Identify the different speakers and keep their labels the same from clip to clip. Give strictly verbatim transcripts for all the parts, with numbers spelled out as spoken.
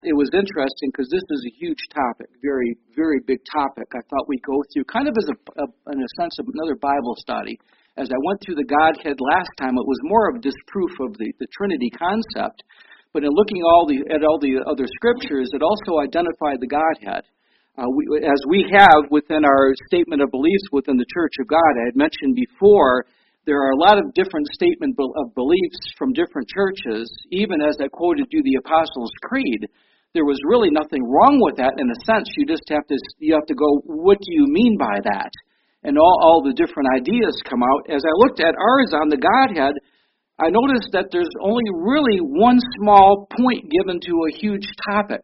Speaker 1: it was interesting because this is a huge topic, very, very big topic. I thought we'd go through kind of as a, a in a sense of another Bible study. As I went through the Godhead last time, it was more of disproof of the, the Trinity concept. But in looking all the, at all the other scriptures, it also identified the Godhead. Uh, we, as we have within our statement of beliefs within the Church of God, I had mentioned before, there are a lot of different statement of beliefs from different churches. Even as I quoted you the Apostles' Creed, there was really nothing wrong with that. In a sense, you just have to you have to go, what do you mean by that? And all, all the different ideas come out. As I looked at ours on the Godhead, I noticed that there's only really one small point given to a huge topic.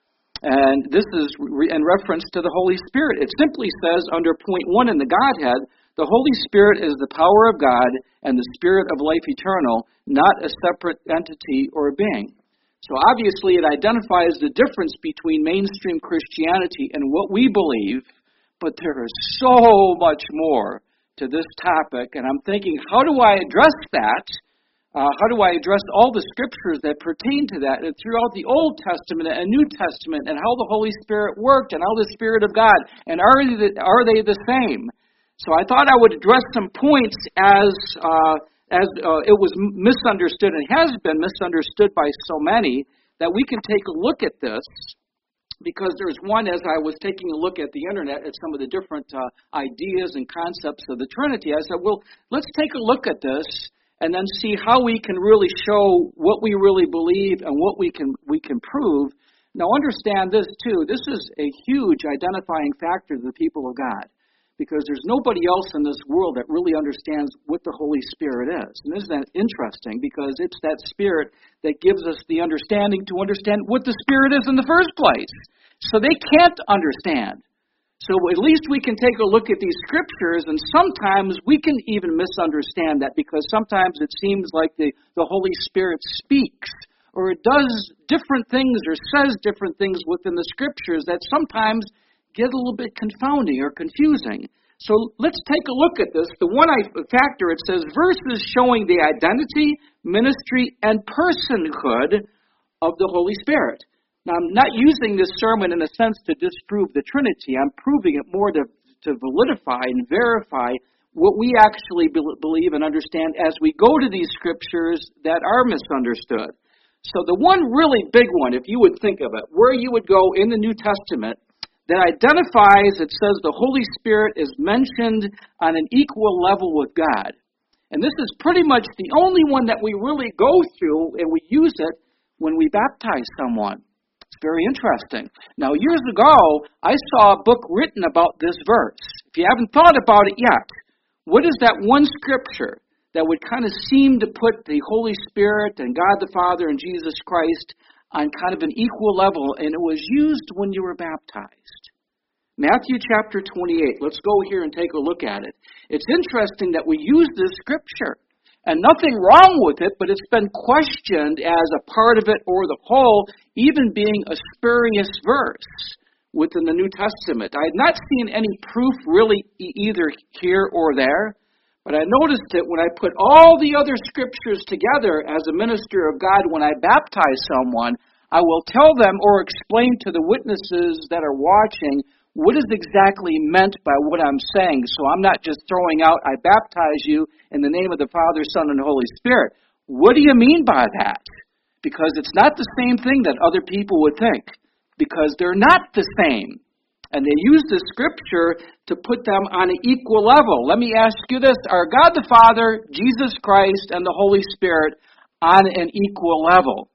Speaker 1: And this is in reference to the Holy Spirit. It simply says under point one in the Godhead, the Holy Spirit is the power of God and the Spirit of life eternal, not a separate entity or being. So obviously it identifies the difference between mainstream Christianity and what we believe, but there is so much more to this topic. And I'm thinking, how do I address that? Uh, how do I address all the scriptures that pertain to that and throughout the Old Testament and New Testament and how the Holy Spirit worked and how the Spirit of God, and are they, are they the same? So I thought I would address some points as uh, as uh, it was misunderstood and has been misunderstood by so many that we can take a look at this, because there's one, as I was taking a look at the internet at some of the different uh, ideas and concepts of the Trinity, I said, well, let's take a look at this and then see how we can really show what we really believe and what we can we can prove. Now understand this too, this is a huge identifying factor to the people of God, because there's nobody else in this world that really understands what the Holy Spirit is. And isn't that interesting? Because it's that Spirit that gives us the understanding to understand what the Spirit is in the first place. So they can't understand. So at least we can take a look at these scriptures, and sometimes we can even misunderstand that, because sometimes it seems like the, the Holy Spirit speaks, or it does different things or says different things within the scriptures that sometimes get a little bit confounding or confusing. So let's take a look at this. The one factor, it says, verses showing the identity, ministry, and personhood of the Holy Spirit. Now, I'm not using this sermon in a sense to disprove the Trinity. I'm proving it more to, to validify and verify what we actually be, believe and understand as we go to these scriptures that are misunderstood. So the one really big one, if you would think of it, where you would go in the New Testament that identifies, it says the Holy Spirit is mentioned on an equal level with God. And this is pretty much the only one that we really go through, and we use it when we baptize someone. It's very interesting. Now, years ago, I saw a book written about this verse. If you haven't thought about it yet, what is that one scripture that would kind of seem to put the Holy Spirit and God the Father and Jesus Christ on kind of an equal level, and it was used when you were baptized? Matthew chapter twenty-eight. Let's go here and take a look at it. It's interesting that we use this scripture. And nothing wrong with it, but it's been questioned as a part of it or the whole, even being a spurious verse within the New Testament. I had not seen any proof really either here or there, but I noticed it when I put all the other scriptures together as a minister of God. When I baptize someone, I will tell them or explain to the witnesses that are watching what is exactly meant by what I'm saying. So I'm not just throwing out, I baptize you in the name of the Father, Son, and Holy Spirit. What do you mean by that? Because it's not the same thing that other people would think. Because they're not the same. And they use the scripture to put them on an equal level. Let me ask you this. Are God the Father, Jesus Christ, and the Holy Spirit on an equal level?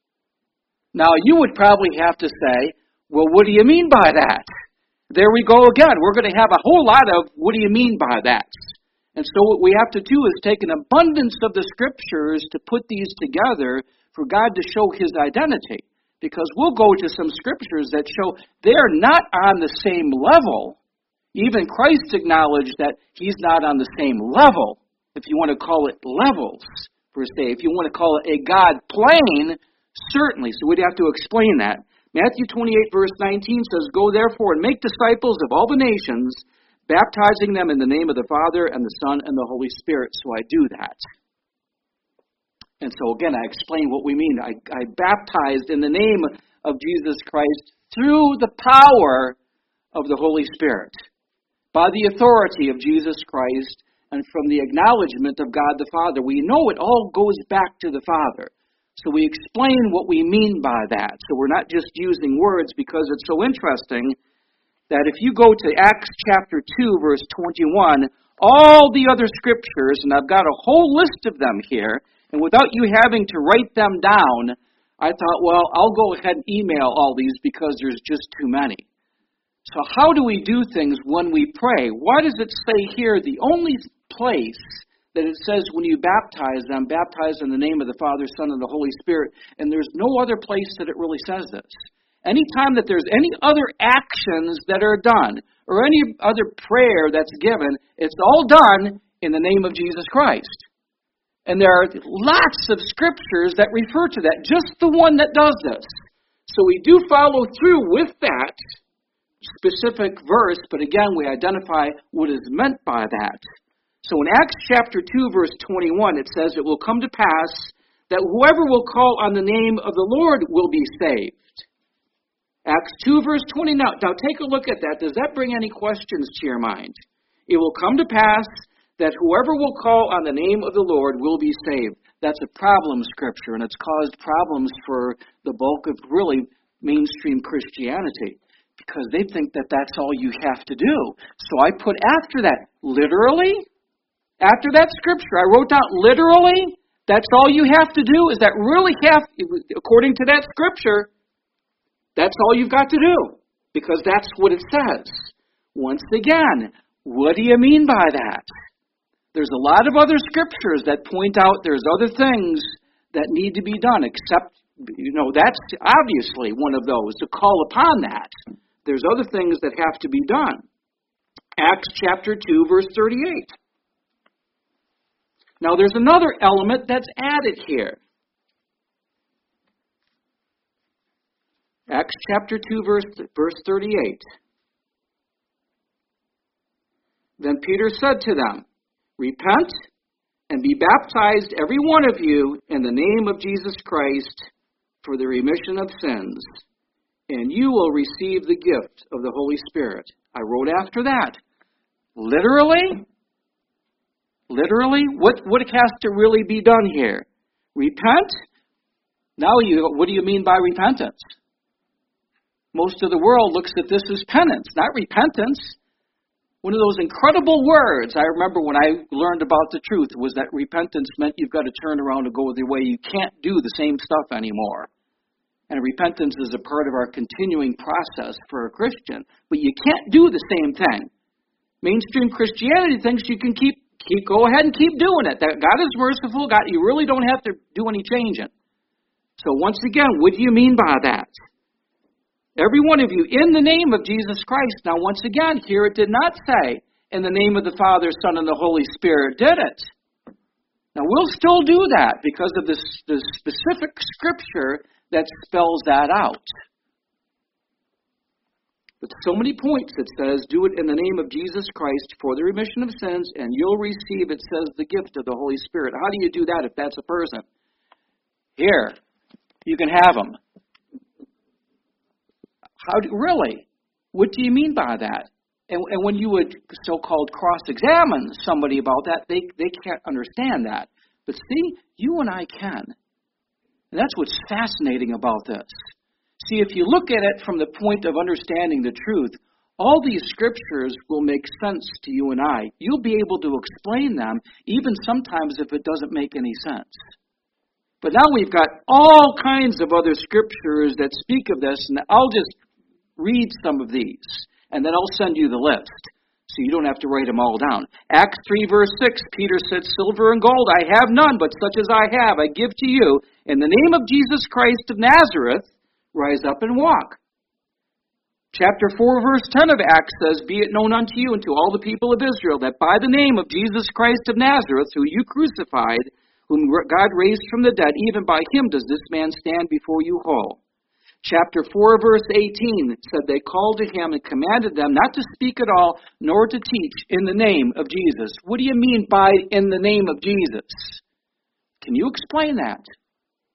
Speaker 1: Now, you would probably have to say, well, what do you mean by that? There we go again. We're going to have a whole lot of, what do you mean by that? And so what we have to do is take an abundance of the scriptures to put these together for God to show His identity. Because we'll go to some scriptures that show they're not on the same level. Even Christ acknowledged that He's not on the same level, if you want to call it levels, per se. If you want to call it a God plane, certainly. So we'd have to explain that. Matthew twenty-eight, verse nineteen says, go therefore and make disciples of all the nations, baptizing them in the name of the Father and the Son and the Holy Spirit. So I do that. And so again, I explain what we mean. I, I baptized in the name of Jesus Christ through the power of the Holy Spirit, by the authority of Jesus Christ, and from the acknowledgement of God the Father. We know it all goes back to the Father. So we explain what we mean by that. So we're not just using words because it's so interesting that if you go to Acts chapter two, verse twenty-one, all the other scriptures, and I've got a whole list of them here, and without you having to write them down, I thought, well, I'll go ahead and email all these because there's just too many. So how do we do things when we pray? Why does it say here the only place that it says when you baptize them, baptize in the name of the Father, Son, and the Holy Spirit, and there's no other place that it really says this? Anytime that there's any other actions that are done, or any other prayer that's given, it's all done in the name of Jesus Christ. And there are lots of scriptures that refer to that, just the one that does this. So we do follow through with that specific verse, but again, we identify what is meant by that. So in Acts chapter two, verse twenty-one, it says, "It will come to pass that whoever will call on the name of the Lord will be saved." Acts two, verse twenty. Now, now take a look at that. Does that bring any questions to your mind? It will come to pass that whoever will call on the name of the Lord will be saved. That's a problem scripture, and it's caused problems for the bulk of really mainstream Christianity, because they think that that's all you have to do. So I put after that, literally, after that scripture, I wrote down literally, that's all you have to do? Is that really have, according to that scripture, that's all you've got to do? Because that's what it says. Once again, what do you mean by that? There's a lot of other scriptures that point out there's other things that need to be done, except, you know, that's obviously one of those, to call upon that. There's other things that have to be done. Acts chapter two, verse thirty-eight. Now there's another element that's added here. Acts chapter two, verse, verse thirty-eight. Then Peter said to them, "Repent and be baptized, every one of you, in the name of Jesus Christ for the remission of sins, and you will receive the gift of the Holy Spirit." I wrote after that, literally, literally, what, what has to really be done here? Repent? Now, you, what do you mean by repentance? Most of the world looks at this as penance, not repentance. One of those incredible words I remember when I learned about the truth was that repentance meant you've got to turn around and go the way. You can't do the same stuff anymore. And repentance is a part of our continuing process for a Christian. But you can't do the same thing. Mainstream Christianity thinks you can keep, keep go ahead and keep doing it. That God is merciful. God, you really don't have to do any changing. So once again, what do you mean by that? Every one of you, in the name of Jesus Christ. Now, once again, here it did not say, in the name of the Father, Son, and the Holy Spirit, did it? Now, we'll still do that because of this, this specific scripture that spells that out. But so many points it says, do it in the name of Jesus Christ for the remission of sins, and you'll receive, it says, the gift of the Holy Spirit. How do you do that if that's a person? Here, you can have them. How do, really? What do you mean by that? And, and when you would so-called cross-examine somebody about that, they, they can't understand that. But see, you and I can. And that's what's fascinating about this. See, if you look at it from the point of understanding the truth, all these scriptures will make sense to you and I. You'll be able to explain them, even sometimes if it doesn't make any sense. But now we've got all kinds of other scriptures that speak of this, and I'll just read some of these, and then I'll send you the list, so you don't have to write them all down. Acts three, verse six, Peter said, "Silver and gold I have none, but such as I have I give to you. In the name of Jesus Christ of Nazareth, rise up and walk." Chapter four, verse ten of Acts says, "Be it known unto you and to all the people of Israel, that by the name of Jesus Christ of Nazareth, who you crucified, whom God raised from the dead, even by him does this man stand before you whole." Chapter four, verse eighteen said, "They called to him and commanded them not to speak at all, nor to teach in the name of Jesus." What do you mean by in the name of Jesus? Can you explain that?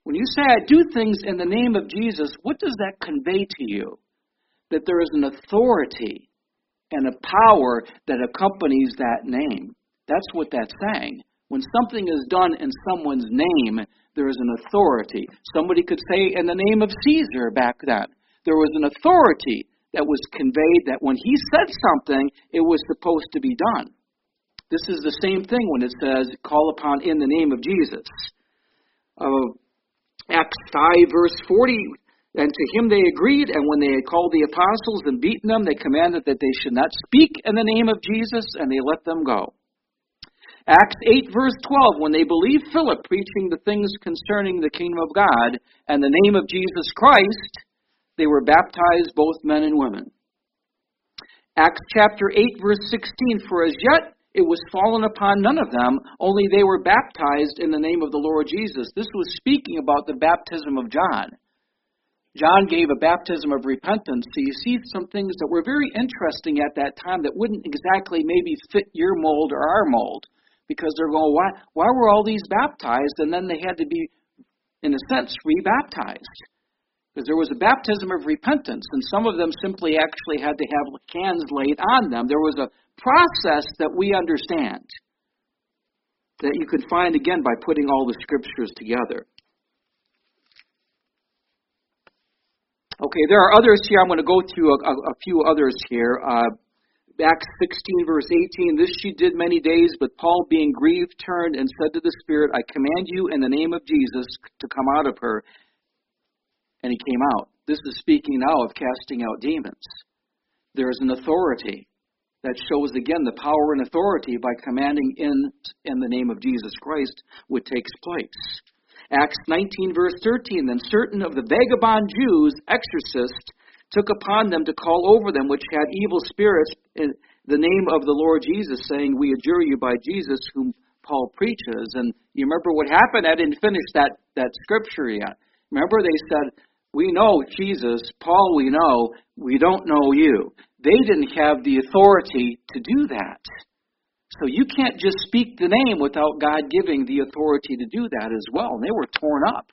Speaker 1: When you say I do things in the name of Jesus, what does that convey to you? That there is an authority and a power that accompanies that name. That's what that's saying. When something is done in someone's name, there is an authority. Somebody could say in the name of Caesar back then. There was an authority that was conveyed that when he said something, it was supposed to be done. This is the same thing when it says, call upon in the name of Jesus. Uh, Acts five, verse forty, and to him they agreed, and when they had called the apostles and beaten them, they commanded that they should not speak in the name of Jesus, and they let them go. Acts eight, verse twelve, when they believed Philip preaching the things concerning the kingdom of God and the name of Jesus Christ, they were baptized, both men and women. Acts chapter eight, verse sixteen, for as yet it was fallen upon none of them, only they were baptized in the name of the Lord Jesus. This was speaking about the baptism of John. John gave a baptism of repentance. So you see some things that were very interesting at that time that wouldn't exactly maybe fit your mold or our mold. Because they're going, why, why were all these baptized? And then they had to be, in a sense, rebaptized. Because there was a baptism of repentance, and some of them simply actually had to have hands laid on them. There was a process that we understand that you could find, again, by putting all the scriptures together. Okay, there are others here. I'm going to go through a, a, a few others here. Uh, Acts sixteen, verse eighteen, this she did many days, but Paul, being grieved, turned and said to the Spirit, I command you in the name of Jesus to come out of her. And he came out. This is speaking now of casting out demons. There is an authority that shows, again, the power and authority by commanding in, in the name of Jesus Christ what takes place. Acts nineteen, verse thirteen, then certain of the vagabond Jews, exorcists, took upon them to call over them which had evil spirits in the name of the Lord Jesus, saying, we adjure you by Jesus whom Paul preaches. And you remember what happened? I didn't finish that, that scripture yet. Remember they said, we know Jesus, Paul we know, we don't know you. They didn't have the authority to do that. So you can't just speak the name without God giving the authority to do that as well. And they were torn up.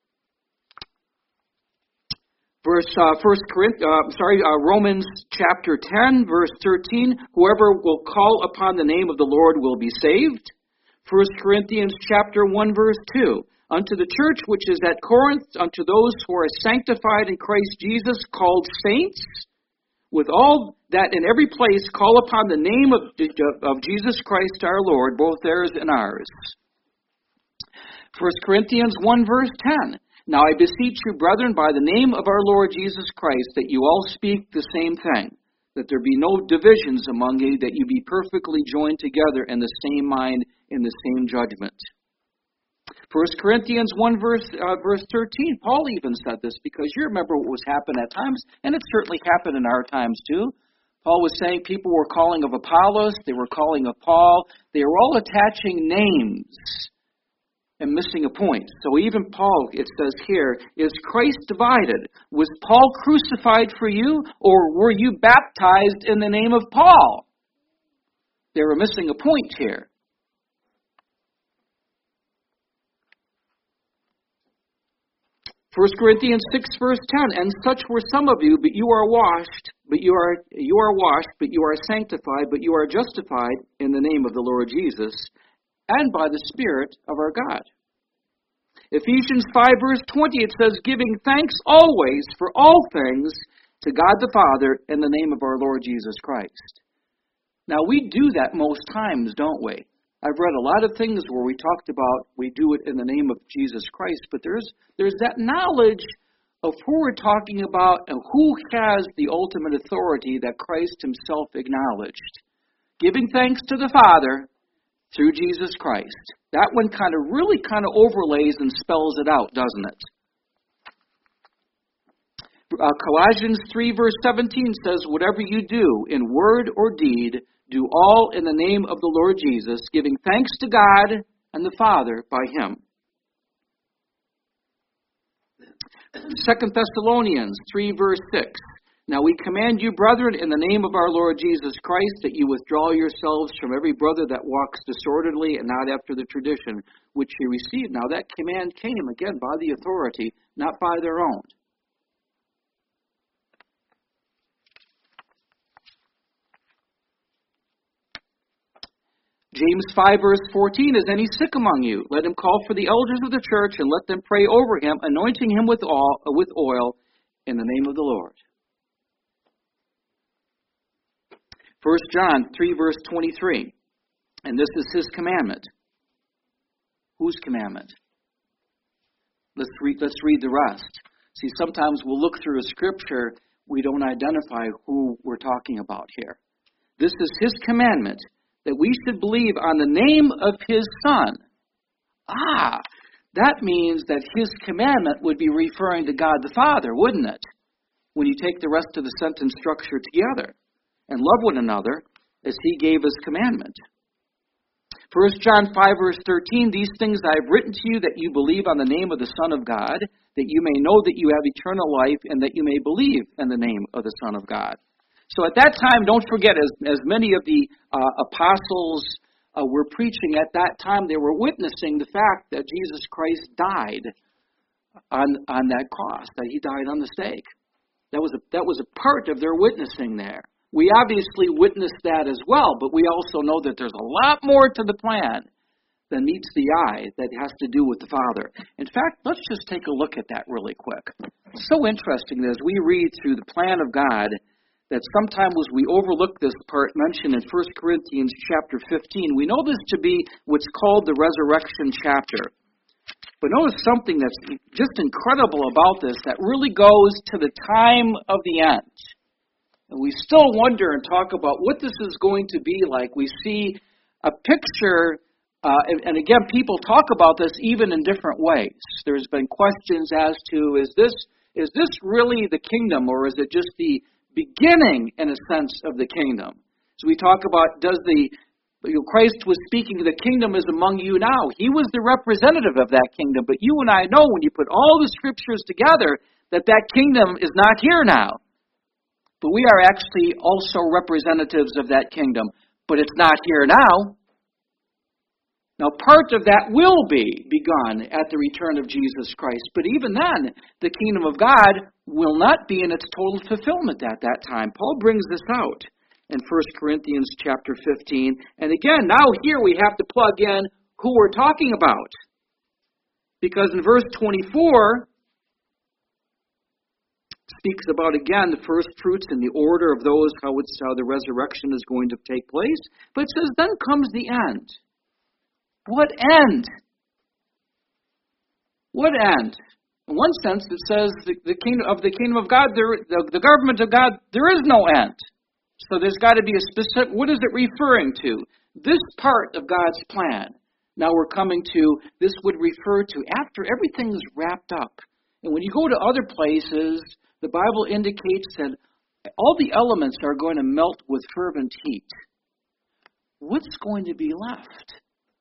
Speaker 1: Verse uh, First Corinthians, uh, sorry, uh, Romans chapter ten, verse thirteen. Whoever will call upon the name of the Lord will be saved. First Corinthians chapter one, verse two. Unto the church which is at Corinth, unto those who are sanctified in Christ Jesus, called saints, with all that in every place call upon the name of, of Jesus Christ our Lord, both theirs and ours. First Corinthians one, verse ten. Now I beseech you, brethren, by the name of our Lord Jesus Christ, that you all speak the same thing, that there be no divisions among you, that you be perfectly joined together in the same mind, in the same judgment. First Corinthians one, verse, uh, verse thirteen, Paul even said this, because you remember what was happening at times, and it certainly happened in our times too. Paul was saying people were calling of Apollos, they were calling of Paul, they were all attaching names and missing a point. So even Paul, it says here, is Christ divided? Was Paul crucified for you, or were you baptized in the name of Paul? They were missing a point here. First Corinthians six, verse ten, and such were some of you, but you are washed, but you are you are washed, but you are sanctified, but you are justified in the name of the Lord Jesus, and by the Spirit of our God. Ephesians five, verse twenty, it says, giving thanks always for all things to God the Father in the name of our Lord Jesus Christ. Now, we do that most times, don't we? I've read a lot of things where we talked about we do it in the name of Jesus Christ, but there's there's that knowledge of who we're talking about and who has the ultimate authority that Christ himself acknowledged. Giving thanks to the Father through Jesus Christ. That one kind of really kind of overlays and spells it out, doesn't it? Uh, Colossians three, verse seventeen says, whatever you do in word or deed, do all in the name of the Lord Jesus, giving thanks to God and the Father by him. Second Thessalonians three, verse six. Now we command you, brethren, in the name of our Lord Jesus Christ, that you withdraw yourselves from every brother that walks disorderly and not after the tradition which you received. Now that command came, again, by the authority, not by their own. James five, verse fourteen, is any sick among you? Let him call for the elders of the church and let them pray over him, anointing him with oil, with oil in the name of the Lord. First John three, verse twenty-three, and this is his commandment. Whose commandment? Let's read, let's read the rest. See, sometimes we'll look through a scripture, we don't identify who we're talking about here. This is his commandment, that we should believe on the name of his Son. Ah, that means that his commandment would be referring to God the Father, wouldn't it? When you take the rest of the sentence structure together. And love one another as he gave us commandment. First John five, verse thirteen, these things I have written to you that you believe on the name of the Son of God, that you may know that you have eternal life, and that you may believe in the name of the Son of God. So at that time, don't forget, as, as many of the uh, apostles uh, were preaching at that time, they were witnessing the fact that Jesus Christ died on, on that cross, that he died on the stake. That was a, that was a part of their witnessing there. We obviously witnessed that as well, but we also know that there's a lot more to the plan than meets the eye that has to do with the Father. In fact, let's just take a look at that really quick. It's so interesting that as we read through the plan of God, that sometimes we overlook this part mentioned in First Corinthians chapter fifteen. We know this to be what's called the resurrection chapter. But notice something that's just incredible about this that really goes to the time of the end. And we still wonder and talk about what this is going to be like. We see a picture, uh, and, and again, people talk about this even in different ways. There's been questions as to, is this is this really the kingdom, or is it just the beginning, in a sense, of the kingdom? So we talk about, does the, you know, Christ was speaking, the kingdom is among you now. He was the representative of that kingdom, but you and I know when you put all the scriptures together that that kingdom is not here now. But we are actually also representatives of that kingdom. But it's not here now. Now, part of that will be begun at the return of Jesus Christ. But even then, the kingdom of God will not be in its total fulfillment at that time. Paul brings this out in First Corinthians chapter fifteen. And again, now here we have to plug in who we're talking about. Because in verse twenty-four, speaks about, again, the first fruits and the order of those, how it's how the resurrection is going to take place. But it says, then comes the end. What end? What end? In one sense, it says the, the kingdom of the kingdom of God, there, the, the government of God, there is no end. So there's got to be a specific, what is it referring to? This part of God's plan. Now we're coming to, this would refer to after everything is wrapped up. And when you go to other places, the Bible indicates that all the elements are going to melt with fervent heat. What's going to be left?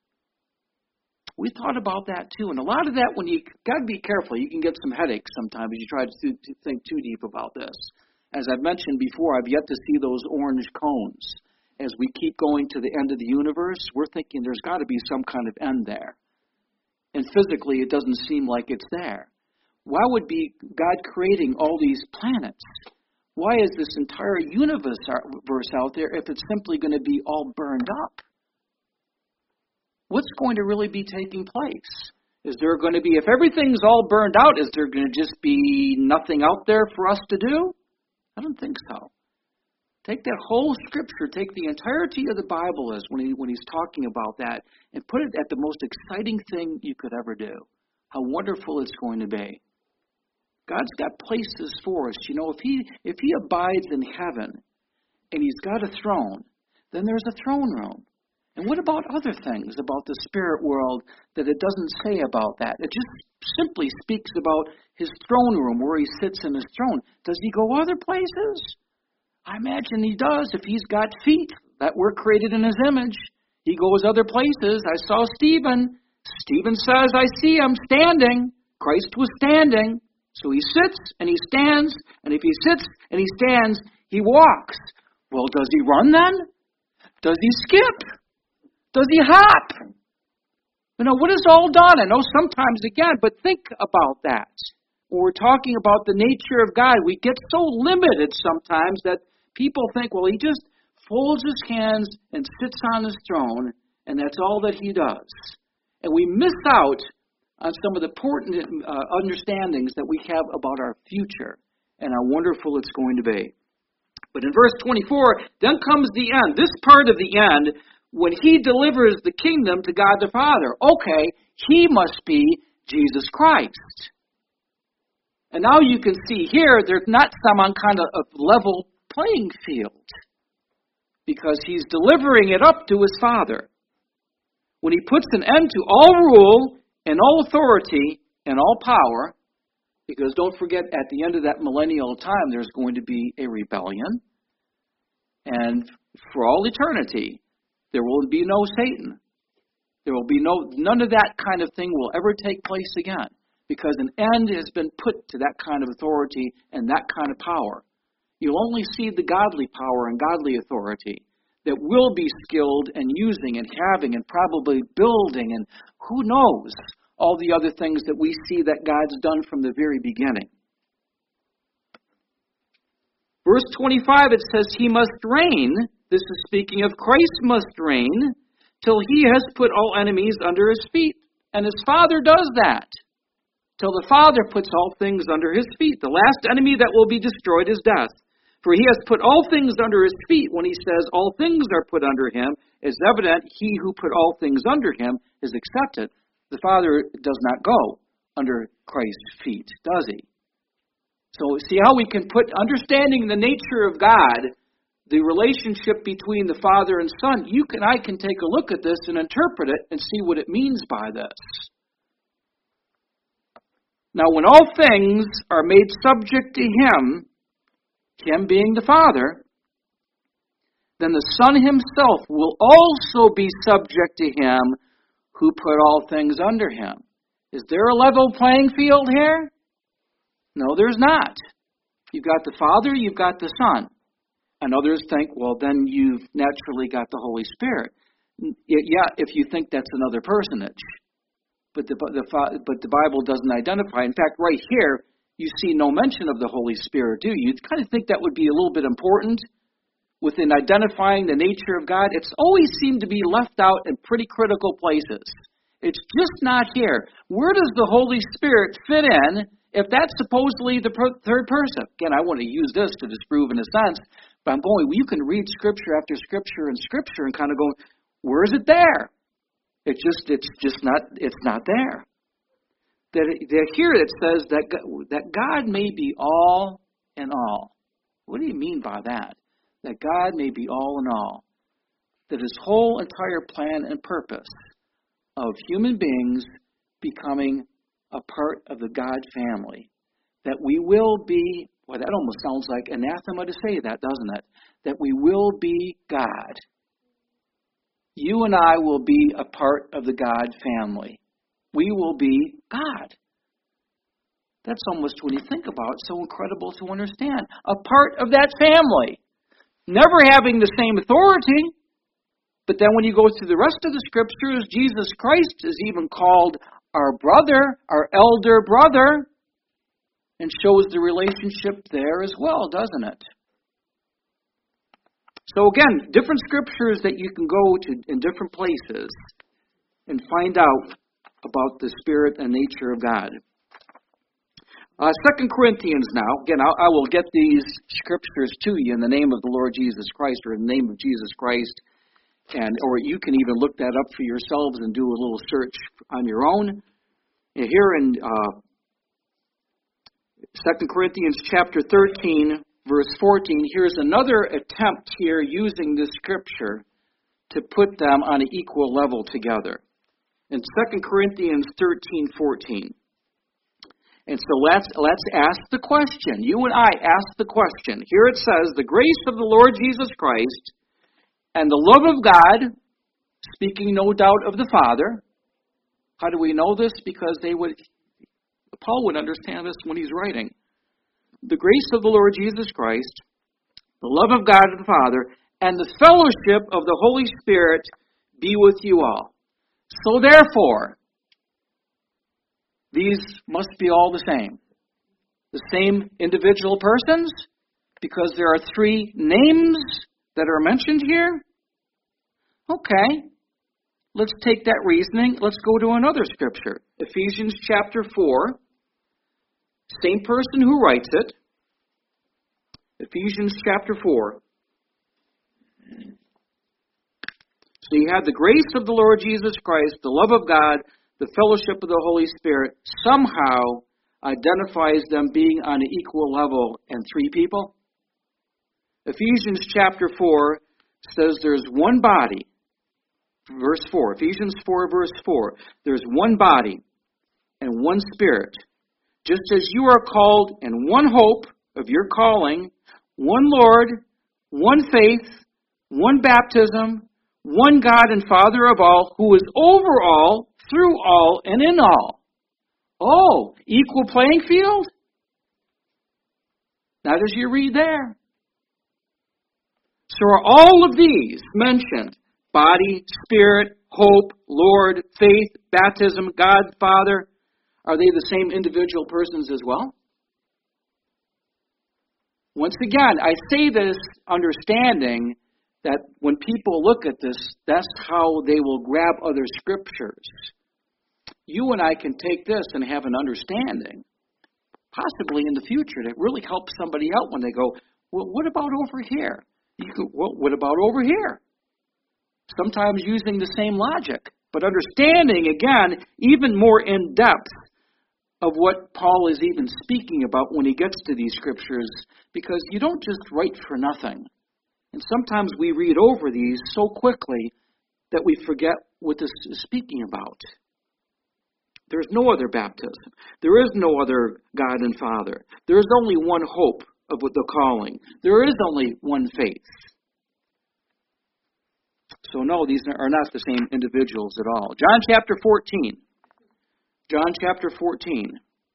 Speaker 1: We thought about that too. And a lot of that, when you got to be careful, you can get some headaches sometimes if you try to, th- to think too deep about this. As I've mentioned before, I've yet to see those orange cones. As we keep going to the end of the universe, we're thinking there's got to be some kind of end there. And physically, it doesn't seem like it's there. Why would be God creating all these planets? Why is this entire universe out there if it's simply going to be all burned up? What's going to really be taking place? Is there going to be, if everything's all burned out, is there going to just be nothing out there for us to do? I don't think so. Take that whole scripture, take the entirety of the Bible as when he when he's talking about that, and put it at the most exciting thing you could ever do. How wonderful it's going to be. God's got places for us. You know, if he if he abides in heaven and he's got a throne, then there's a throne room. And what about other things about the spirit world that it doesn't say about that? It just simply speaks about his throne room where he sits in his throne. Does he go other places? I imagine he does if he's got feet that were created in his image. He goes other places. I saw Stephen. Stephen says, I see him standing. Christ was standing. So he sits and he stands, and if he sits and he stands, he walks. Well, does he run then? Does he skip? Does he hop? You know, what is all done? I know sometimes again, but think about that. When we're talking about the nature of God, we get so limited sometimes that people think, well, he just folds his hands and sits on his throne, and that's all that he does. And we miss out on some of the important uh, understandings that we have about our future and how wonderful it's going to be. But in verse twenty-four, then comes the end. This part of the end, when he delivers the kingdom to God the Father. Okay, he must be Jesus Christ. And now you can see here, there's not some kind of a level playing field, because he's delivering it up to his Father. When he puts an end to all rule and all authority and all power, because don't forget, at the end of that millennial time, there's going to be a rebellion. And for all eternity, there will be no Satan. There will be no, none of that kind of thing will ever take place again, because an end has been put to that kind of authority and that kind of power. You'll only see the godly power and godly authority that will be skilled and using and having and probably building and who knows all the other things that we see that God's done from the very beginning. Verse twenty-five, it says, he must reign. This is speaking of Christ must reign till he has put all enemies under his feet. And his Father does that. Till the Father puts all things under his feet. The last enemy that will be destroyed is death. For he has put all things under his feet. When he says all things are put under him, it's evident he who put all things under him is accepted. The Father does not go under Christ's feet, does he? So see how we can put, understanding the nature of God, the relationship between the Father and Son, you and I can take a look at this and interpret it and see what it means by this. Now, when all things are made subject to him, him being the Father, then the Son himself will also be subject to him who put all things under him. Is there a level playing field here? No, there's not. You've got the Father, you've got the Son. And others think, well, then you've naturally got the Holy Spirit. Yeah, if you think that's another personage. But the, the, but the Bible doesn't identify. In fact, right here, you see no mention of the Holy Spirit, do you? You'd kind of think that would be a little bit important within identifying the nature of God. It's always seemed to be left out in pretty critical places. It's just not here. Where does the Holy Spirit fit in if that's supposedly the per- third person? Again, I want to use this to disprove in a sense, but I'm going, well, you can read Scripture after Scripture and Scripture and kind of go, where is it there? It's just, it's just not, it's not there. That, it, that here it says that God, that God may be all in all. What do you mean by that? That God may be all in all. That his whole entire plan and purpose of human beings becoming a part of the God family. That we will be, well, that almost sounds like anathema to say that, doesn't it? That we will be God. You and I will be a part of the God family. We will be God. That's almost, when you think about it, so incredible to understand. A part of that family. Never having the same authority. But then when you go through the rest of the Scriptures, Jesus Christ is even called our brother, our elder brother, and shows the relationship there as well, doesn't it? So again, different Scriptures that you can go to in different places and find out about the Spirit and nature of God. Uh, Second Corinthians now. Again, I, I will get these Scriptures to you in the name of the Lord Jesus Christ, or in the name of Jesus Christ. And or you can even look that up for yourselves and do a little search on your own. Here in uh, Second Corinthians chapter thirteen, verse fourteen, here's another attempt here using this Scripture to put them on an equal level together. In Second Corinthians thirteen fourteen. And so let's let's ask the question. You and I ask the question. Here it says, the grace of the Lord Jesus Christ and the love of God, speaking no doubt of the Father. How do we know this? Because they would, Paul would understand this when he's writing. The grace of the Lord Jesus Christ, the love of God the Father, and the fellowship of the Holy Spirit be with you all. So therefore, these must be all the same. The same individual persons, because there are three names that are mentioned here. Okay, let's take that reasoning. Let's go to another scripture. Ephesians chapter four. Same person who writes it. Ephesians chapter four. So you have the grace of the Lord Jesus Christ, the love of God, the fellowship of the Holy Spirit somehow identifies them being on an equal level and three people. Ephesians chapter four says there's one body. Verse four. Ephesians four, verse four. There's one body and one Spirit. Just as you are called in one hope of your calling, one Lord, one faith, one baptism, one God and Father of all, who is over all, through all, and in all. Oh, equal playing field? Now does you read there? So are all of these mentioned, body, Spirit, hope, Lord, faith, baptism, God, Father, are they the same individual persons as well? Once again, I say this understanding that when people look at this, that's how they will grab other scriptures. You and I can take this and have an understanding, possibly in the future, that really helps somebody out when they go, well, what about over here? You go, well, what about over here? Sometimes using the same logic, but understanding, again, even more in depth of what Paul is even speaking about when he gets to these scriptures, because you don't just write for nothing. And sometimes we read over these so quickly that we forget what this is speaking about. There's no other baptism. There is no other God and Father. There is only one hope of the calling. There is only one faith. So no, these are not the same individuals at all. John chapter fourteen. John chapter fourteen.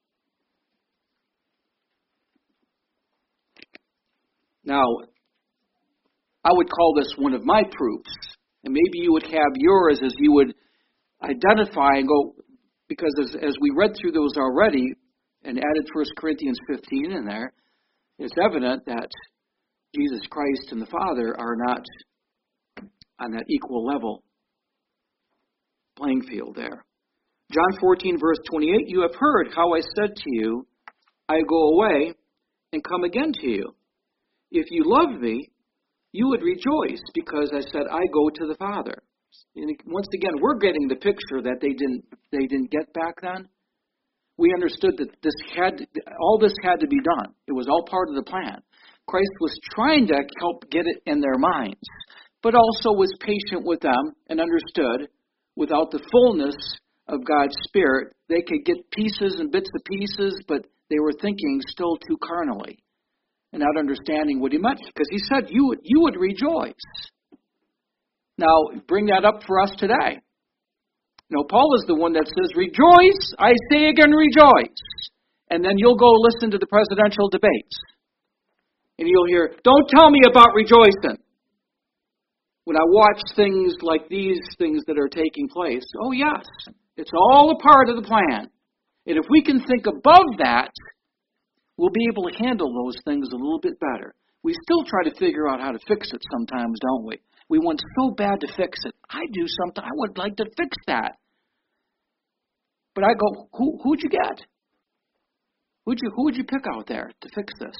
Speaker 1: Now, I would call this one of my proofs. And maybe you would have yours as you would identify and go, because as, as we read through those already and added First Corinthians fifteen in there, it's evident that Jesus Christ and the Father are not on that equal level playing field there. John fourteen, verse twenty-eight, you have heard how I said to you, I go away and come again to you. If you love me, you would rejoice because I said, I go to the Father. And once again, we're getting the picture that they didn't they didn't get back then. We understood that this had all this had to be done. It was all part of the plan. Christ was trying to help get it in their minds, but also was patient with them and understood without the fullness of God's Spirit, they could get pieces and bits of pieces, but they were thinking still too carnally and not understanding what he meant. Because he said, you would, you would rejoice. Now, bring that up for us today. No, Paul is the one that says, rejoice, I say again, rejoice. And then you'll go listen to the presidential debates. And you'll hear, don't tell me about rejoicing. When I watch things like these things that are taking place, oh yes, it's all a part of the plan. And if we can think above that, we'll be able to handle those things a little bit better. We still try to figure out how to fix it sometimes, don't we? We want so bad to fix it. I do something, I would like to fix that. But I go, who, who'd you get? Who'd you, who would you pick out there to fix this?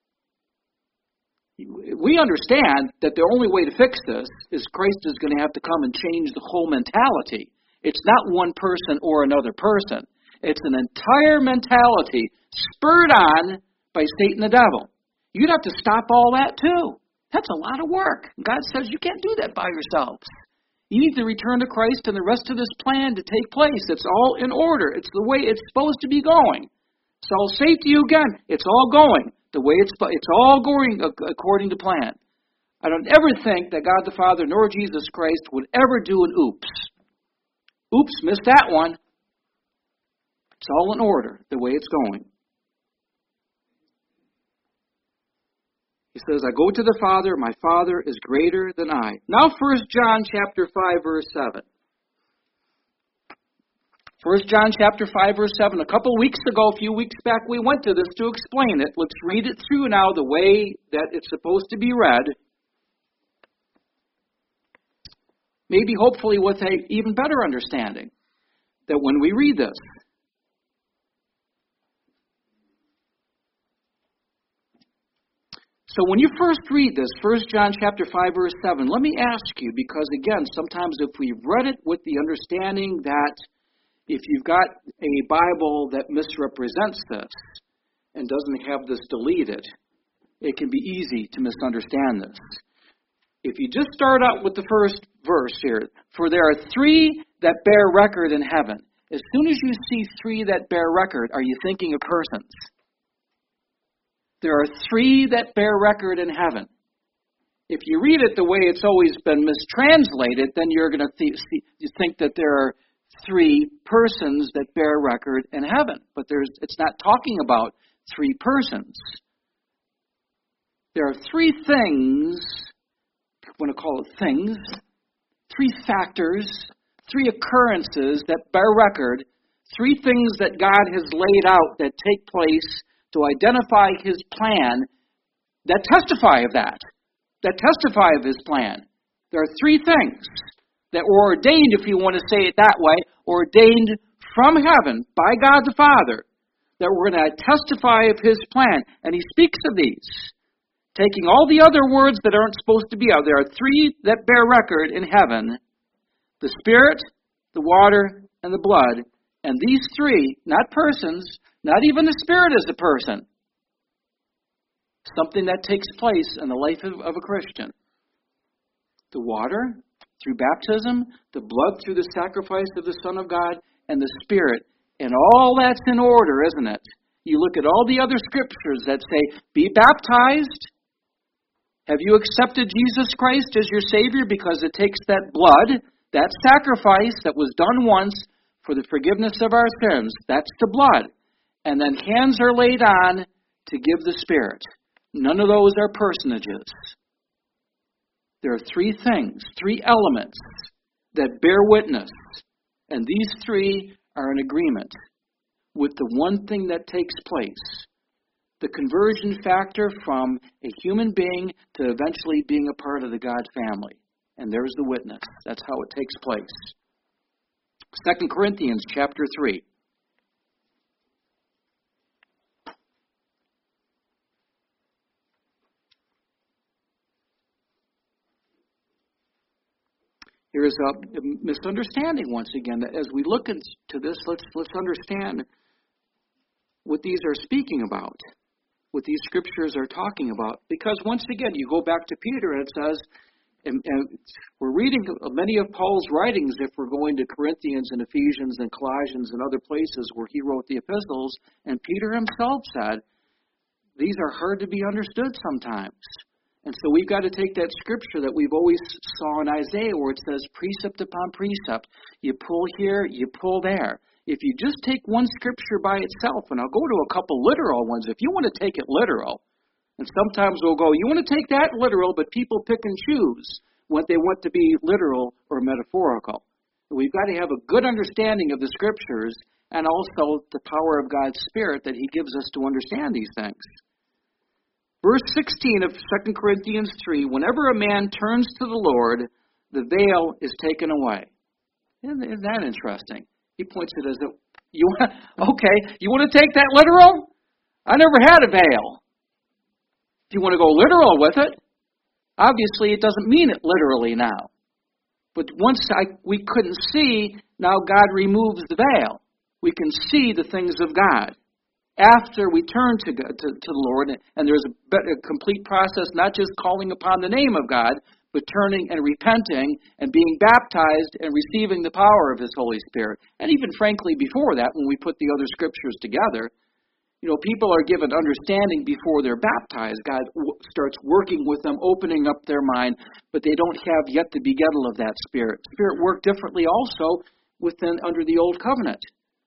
Speaker 1: We understand that the only way to fix this is Christ is going to have to come and change the whole mentality. It's not one person or another person. It's an entire mentality spurred on by Satan the devil. You'd have to stop all that too. That's a lot of work. God says you can't do that by yourselves. You need to return to Christ and the rest of this plan to take place. It's all in order. It's the way it's supposed to be going. So I'll say to you again, it's all going the way it's it's all going according to plan. I don't ever think that God the Father nor Jesus Christ would ever do an oops. Oops, missed that one. It's all in order, the way it's going. He says, I go to the Father, my Father is greater than I. Now First John chapter five, verse seven. First John chapter five, verse seven. A couple weeks ago, a few weeks back, we went to this to explain it. Let's read it through now the way that it's supposed to be read. Maybe, hopefully, with an even better understanding that when we read this. So when you first read this, First John chapter five, verse seven, let me ask you, because again, sometimes if we've read it with the understanding that if you've got a Bible that misrepresents this and doesn't have this deleted, it can be easy to misunderstand this. If you just start out with the first verse here, for there are three that bear record in heaven. As soon as you see three that bear record, are you thinking of persons? There are three that bear record in heaven. If you read it the way it's always been mistranslated, then you're going to th- see, you think that there are three persons that bear record in heaven. But there's, it's not talking about three persons. There are three things, I want to call it things, three factors, three occurrences that bear record, three things that God has laid out that take place to identify His plan that testify of that, that testify of His plan. There are three things that were ordained, if you want to say it that way, ordained from heaven by God the Father, that were going to testify of His plan. And He speaks of these, taking all the other words that aren't supposed to be out. There are three that bear record in heaven: the Spirit, the water, and the blood. And these three, not persons, not even the Spirit is a person. Something that takes place in the life of, of a Christian. The water, through baptism, the blood through the sacrifice of the Son of God, and the Spirit. And all that's in order, isn't it? You look at all the other scriptures that say, be baptized. Have you accepted Jesus Christ as your Savior? Because it takes that blood, that sacrifice that was done once for the forgiveness of our sins. That's the blood. And then hands are laid on to give the Spirit. None of those are personages. There are three things, three elements that bear witness. And these three are in agreement with the one thing that takes place. The conversion factor from a human being to eventually being a part of the God family. And there's the witness. That's how it takes place. Second Corinthians chapter three. Here is a misunderstanding once again. That as we look into this, let's let's understand what these are speaking about, what these scriptures are talking about. Because once again, you go back to Peter and it says, and, and we're reading many of Paul's writings, if we're going to Corinthians and Ephesians and Colossians and other places where he wrote the epistles, and Peter himself said, these are hard to be understood sometimes. And so we've got to take that scripture that we've always saw in Isaiah where it says precept upon precept. You pull here, you pull there. If you just take one scripture by itself, and I'll go to a couple literal ones, if you want to take it literal, and sometimes we'll go, you want to take that literal, but people pick and choose what they want to be literal or metaphorical. We've got to have a good understanding of the scriptures and also the power of God's Spirit that He gives us to understand these things. Verse sixteen of Second Corinthians three, whenever a man turns to the Lord, the veil is taken away. Isn't, isn't that interesting? He points it as, a, you okay, you want to take that literal? I never had a veil. If you want to go literal with it, obviously it doesn't mean it literally now. But once I, we couldn't see, now God removes the veil. We can see the things of God. After we turn to, God, to, to the Lord, and there's a, a complete process, not just calling upon the name of God, but turning and repenting and being baptized and receiving the power of His Holy Spirit. And even frankly, before that, when we put the other scriptures together, you know, people are given understanding before they're baptized. God w- starts working with them, opening up their mind, but they don't have yet the begettal of that Spirit. Spirit worked differently also within under the Old Covenant.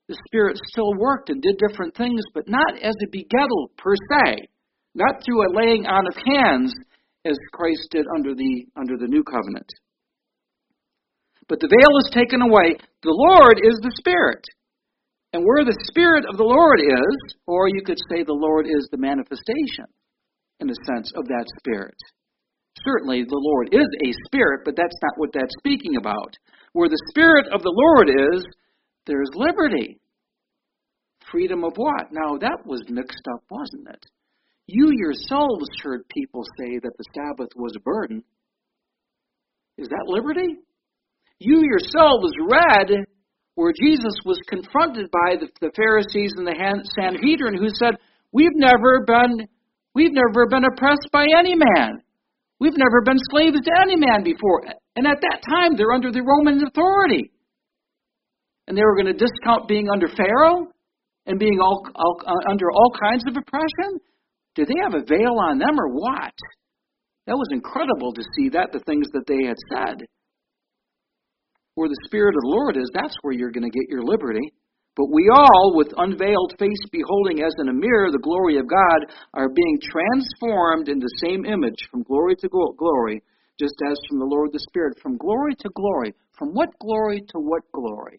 Speaker 1: the Spirit still worked and did different things, but not as a begettal per se, not through a laying on of hands as Christ did under the under the new covenant. But the veil is taken away. The Lord is the Spirit. And where the Spirit of the Lord is, or you could say the Lord is the manifestation, in a sense, of that Spirit. Certainly the Lord is a Spirit, but that's not what that's speaking about. Where the Spirit of the Lord is, there's liberty. Freedom of what? Now, that was mixed up, wasn't it? You yourselves heard people say that the Sabbath was a burden. Is that liberty? You yourselves read where Jesus was confronted by the, the Pharisees and the Sanhedrin, who said, "We've never been, we've never been oppressed by any man. We've never been slaves to any man before." And at that time, they're under the Roman authority. And they were going to discount being under Pharaoh and being all, all, uh, under all kinds of oppression? Did they have a veil on them or what? That was incredible to see that, the things that they had said. Where the Spirit of the Lord is, that's where you're going to get your liberty. But we all, with unveiled face beholding as in a mirror the glory of God, are being transformed in the same image from glory to glory, just as from the Lord the Spirit, from glory to glory. From what glory to what glory?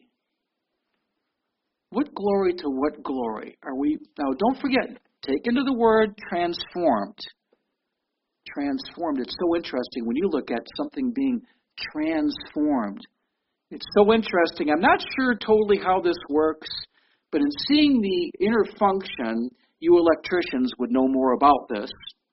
Speaker 1: What glory to what glory are we? Now, don't forget, take into the word transformed. Transformed. It's so interesting when you look at something being transformed. It's so interesting. I'm not sure totally how this works, but in seeing the inner function, you electricians would know more about this,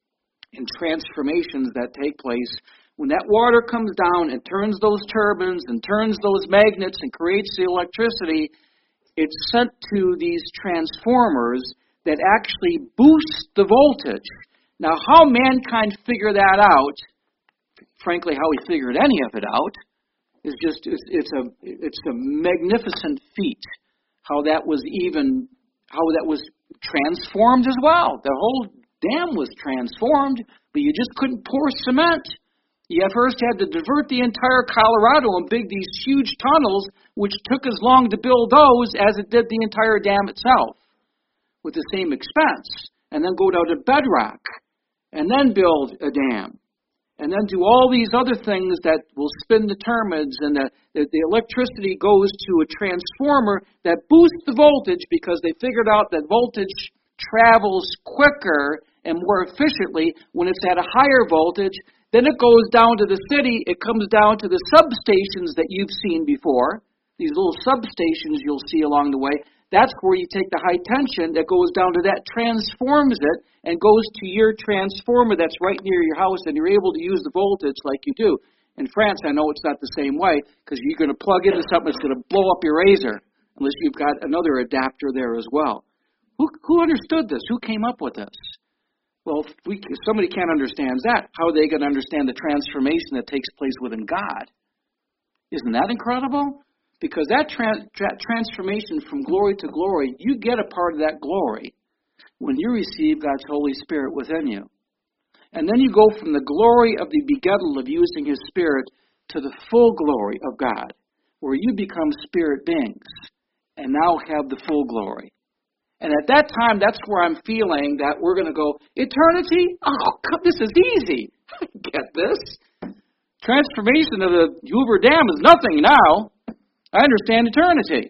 Speaker 1: and transformations that take place. When that water comes down and turns those turbines and turns those magnets and creates the electricity, it's sent to these transformers that actually boost the voltage. Now, how mankind figured that out, frankly, how we figured any of it out, is just, it's, it's a it's a magnificent feat. How that was even, how that was transformed as well. The whole dam was transformed, but you just couldn't pour cement. You first had to divert the entire Colorado and dig these huge tunnels, which took as long to build those as it did the entire dam itself, with the same expense. And then go down to bedrock, and then build a dam. And then do all these other things that will spin the turbines, and the, the, the electricity goes to a transformer that boosts the voltage because they figured out that voltage travels quicker and more efficiently when it's at a higher voltage. Then it goes down to the city. It comes down to the substations that you've seen before, these little substations you'll see along the way. That's where you take the high tension that goes down to that, transforms it, and goes to your transformer that's right near your house, and you're able to use the voltage like you do. In France, I know it's not the same way, because you're going to plug into something that's going to blow up your razor, unless you've got another adapter there as well. Who, who understood this? Who came up with this? Well, if, we, if somebody can't understand that, how are they going to understand the transformation that takes place within God? Isn't that incredible? Because that tra- tra- transformation from glory to glory, you get a part of that glory when you receive God's Holy Spirit within you. And then you go from the glory of the begettal of using His Spirit to the full glory of God, where you become spirit beings and now have the full glory. And at that time, that's where I'm feeling that we're going to go, eternity? Oh, come, this is easy. I get this. Transformation of the Hoover Dam is nothing now. I understand eternity.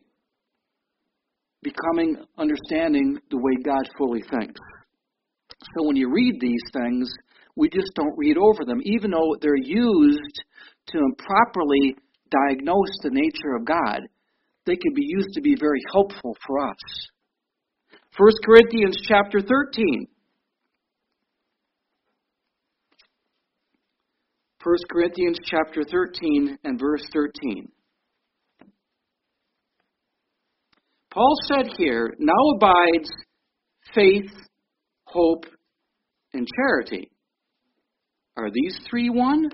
Speaker 1: Becoming, understanding the way God fully thinks. So when you read these things, we just don't read over them, even though they're used to improperly diagnose the nature of God. They can be used to be very helpful for us. First Corinthians chapter thirteen. First Corinthians chapter thirteen and verse thirteen. Paul said here, now abides faith, hope, and charity. Are these three one?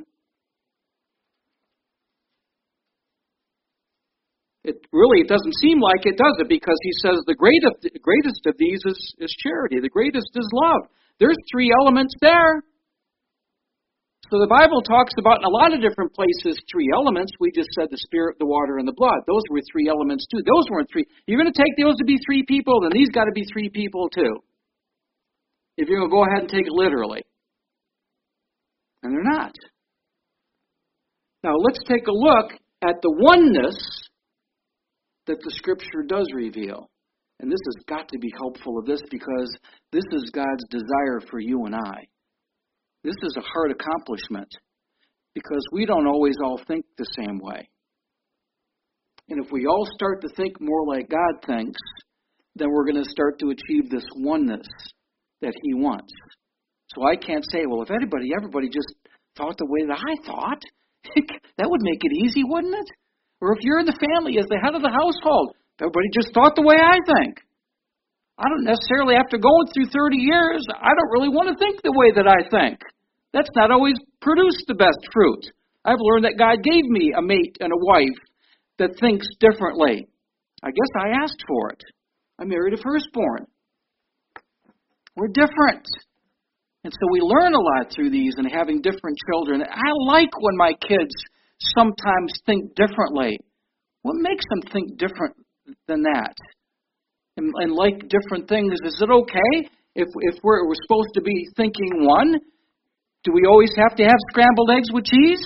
Speaker 1: It really, it doesn't seem like it, does it? Because he says the greatest, the greatest of these is, is charity. The greatest is love. There's three elements there. So the Bible talks about in a lot of different places three elements. We just said the spirit, the water, and the blood. Those were three elements too. Those weren't three. You're going to take those to be three people, then these got to be three people too. If you're going to go ahead and take it literally. And they're not. Now let's take a look at the oneness that the Scripture does reveal. And this has got to be helpful of this because this is God's desire for you and I. This is a hard accomplishment because we don't always all think the same way. And if we all start to think more like God thinks, then we're going to start to achieve this oneness that He wants. So I can't say, well, if everybody, everybody just thought the way that I thought, that would make it easy, wouldn't it? Or if you're in the family as the head of the household, everybody just thought the way I think. I don't necessarily, after going through thirty years, I don't really want to think the way that I think. That's not always produced the best fruit. I've learned that God gave me a mate and a wife that thinks differently. I guess I asked for it. I married a firstborn. We're different. And so we learn a lot through these and having different children. I like when my kids sometimes think differently. What makes them think different than that? And, and like different things, is it okay if if we're, we're supposed to be thinking one? Do we always have to have scrambled eggs with cheese?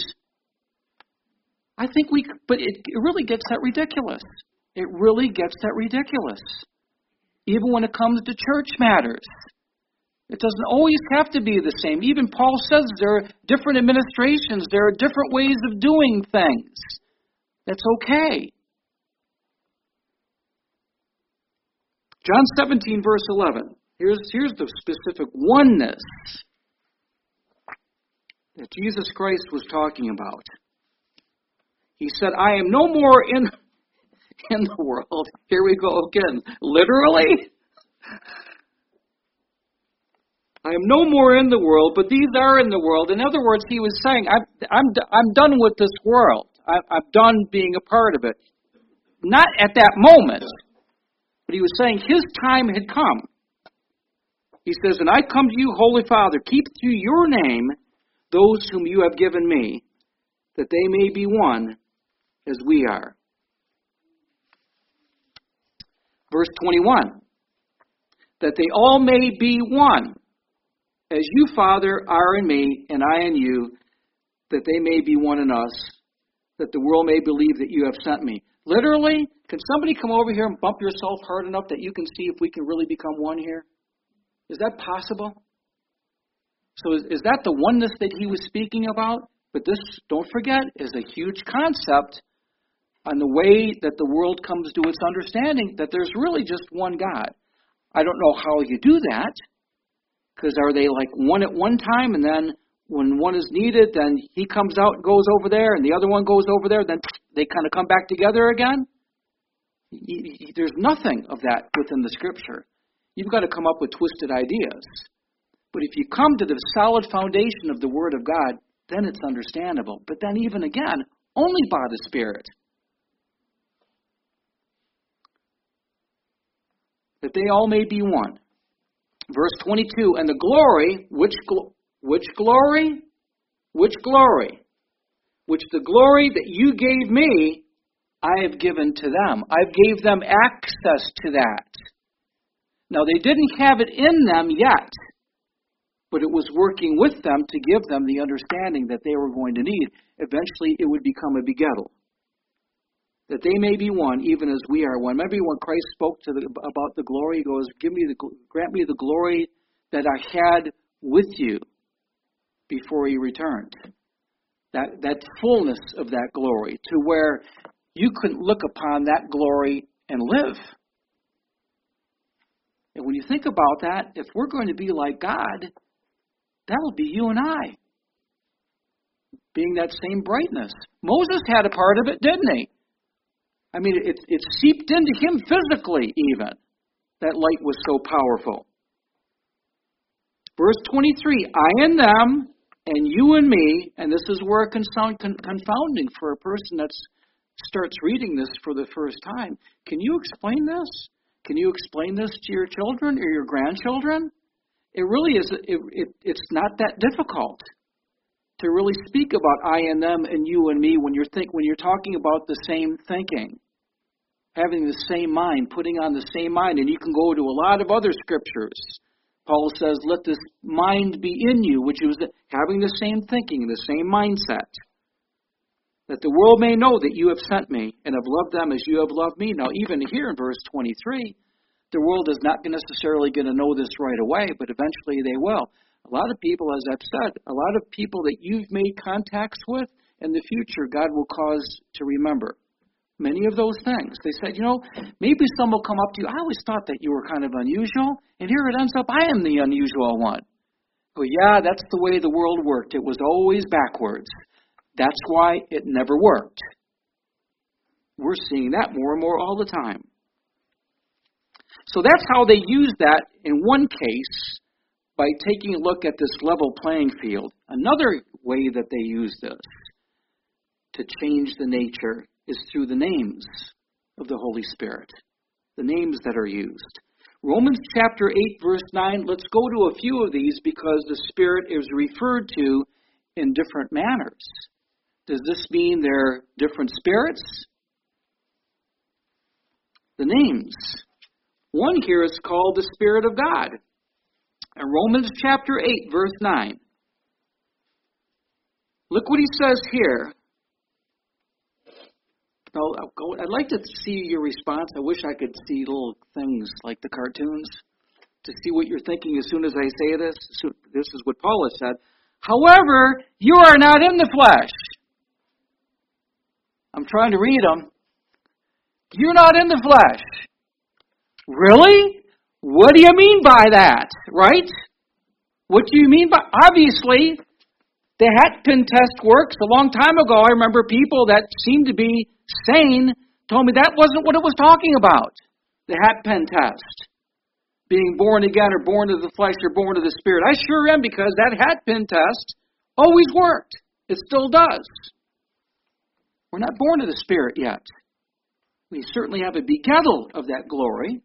Speaker 1: I think we, but it, it really gets that ridiculous. It really gets that ridiculous. Even when it comes to church matters. It doesn't always have to be the same. Even Paul says there are different administrations. There are different ways of doing things. That's okay. John seventeen, verse eleven. Here's, here's the specific oneness that Jesus Christ was talking about. He said, I am no more in, in the world. Here we go again. Literally? I am no more in the world, but these are in the world. In other words, he was saying, I'm, I'm, I'm done with this world. I, I'm done being a part of it. Not at that moment. But he was saying his time had come. He says, and I come to you, Holy Father, keep through your name those whom you have given me, that they may be one as we are. Verse twenty-one, that they all may be one, as you, Father, are in me, and I in you, that they may be one in us, that the world may believe that you have sent me. Literally, can somebody come over here and bump yourself hard enough that you can see if we can really become one here? Is that possible? So is, is that the oneness that he was speaking about? But this, don't forget, is a huge concept on the way that the world comes to its understanding that there's really just one God. I don't know how you do that, because are they like one at one time, and then when one is needed, then he comes out and goes over there, and the other one goes over there, then they kind of come back together again? There's nothing of that within the Scripture. You've got to come up with twisted ideas. But if you come to the solid foundation of the Word of God, then it's understandable. But then even again, only by the Spirit. That they all may be one. Verse twenty-two, and the glory, which, which glory? Which glory? Which the glory that you gave me, I have given to them. I gave them access to that. Now, they didn't have it in them yet, but it was working with them to give them the understanding that they were going to need. Eventually, it would become a begettal. That they may be one, even as we are one. Remember when Christ spoke to the, about the glory? He goes, "Give me the, grant me the glory that I had with you before He returned." That that fullness of that glory, to where you couldn't look upon that glory and live. And when you think about that, if we're going to be like God, that will be you and I, being that same brightness. Moses had a part of it, didn't he? I mean, it, it seeped into him physically even. That light was so powerful. Verse twenty-three, I and them, and you and me, and this is where it can sound con- confounding for a person that starts reading this for the first time. Can you explain this? Can you explain this to your children or your grandchildren? It really is, it, it, it's not that difficult to really speak about I and them and you and me when you're think when you're talking about the same thinking, having the same mind, putting on the same mind. And you can go to a lot of other scriptures. Paul says, let this mind be in you, which is having the same thinking, the same mindset, that the world may know that you have sent me and have loved them as you have loved me. Now, even here in verse twenty-three, the world is not necessarily going to know this right away, but eventually they will. A lot of people, as I've said, a lot of people that you've made contacts with, in the future, God will cause to remember many of those things. They said, you know, maybe some will come up to you. I always thought that you were kind of unusual, and here it ends up I am the unusual one. Well, yeah, that's the way the world worked. It was always backwards. That's why it never worked. We're seeing that more and more all the time. So that's how they use that in one case, by taking a look at this level playing field. Another way that they use this to change the nature is through the names of the Holy Spirit, the names that are used. Romans chapter eight, verse nine, let's go to a few of these because the Spirit is referred to in different manners. Does this mean they're different spirits? The names. One here is called the Spirit of God. In Romans chapter eight, verse nine. Look what he says here. Now, I'd like to see your response. I wish I could see little things like the cartoons to see what you're thinking as soon as I say this. This is what Paul has said. However, you are not in the flesh. I'm trying to read them. You're not in the flesh. Really? What do you mean by that? Right? What do you mean by... Obviously, the hat pin test works. A long time ago, I remember people that seemed to be sane told me that wasn't what it was talking about. The hat pin test. Being born again or born of the flesh or born of the Spirit. I sure am, because that hat pin test always worked. It still does. We're not born of the Spirit yet. We certainly have a begettal of that glory,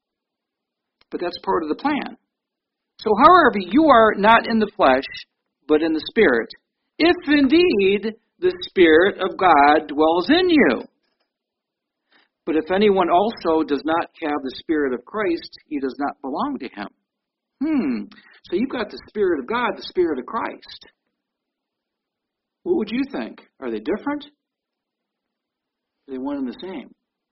Speaker 1: but that's part of the plan. So, however, you are not in the flesh, but in the Spirit, if indeed the Spirit of God dwells in you. But if anyone also does not have the Spirit of Christ, he does not belong to him. Hmm. So you've got the Spirit of God, the Spirit of Christ. What would you think? Are they different? Are they one and the same?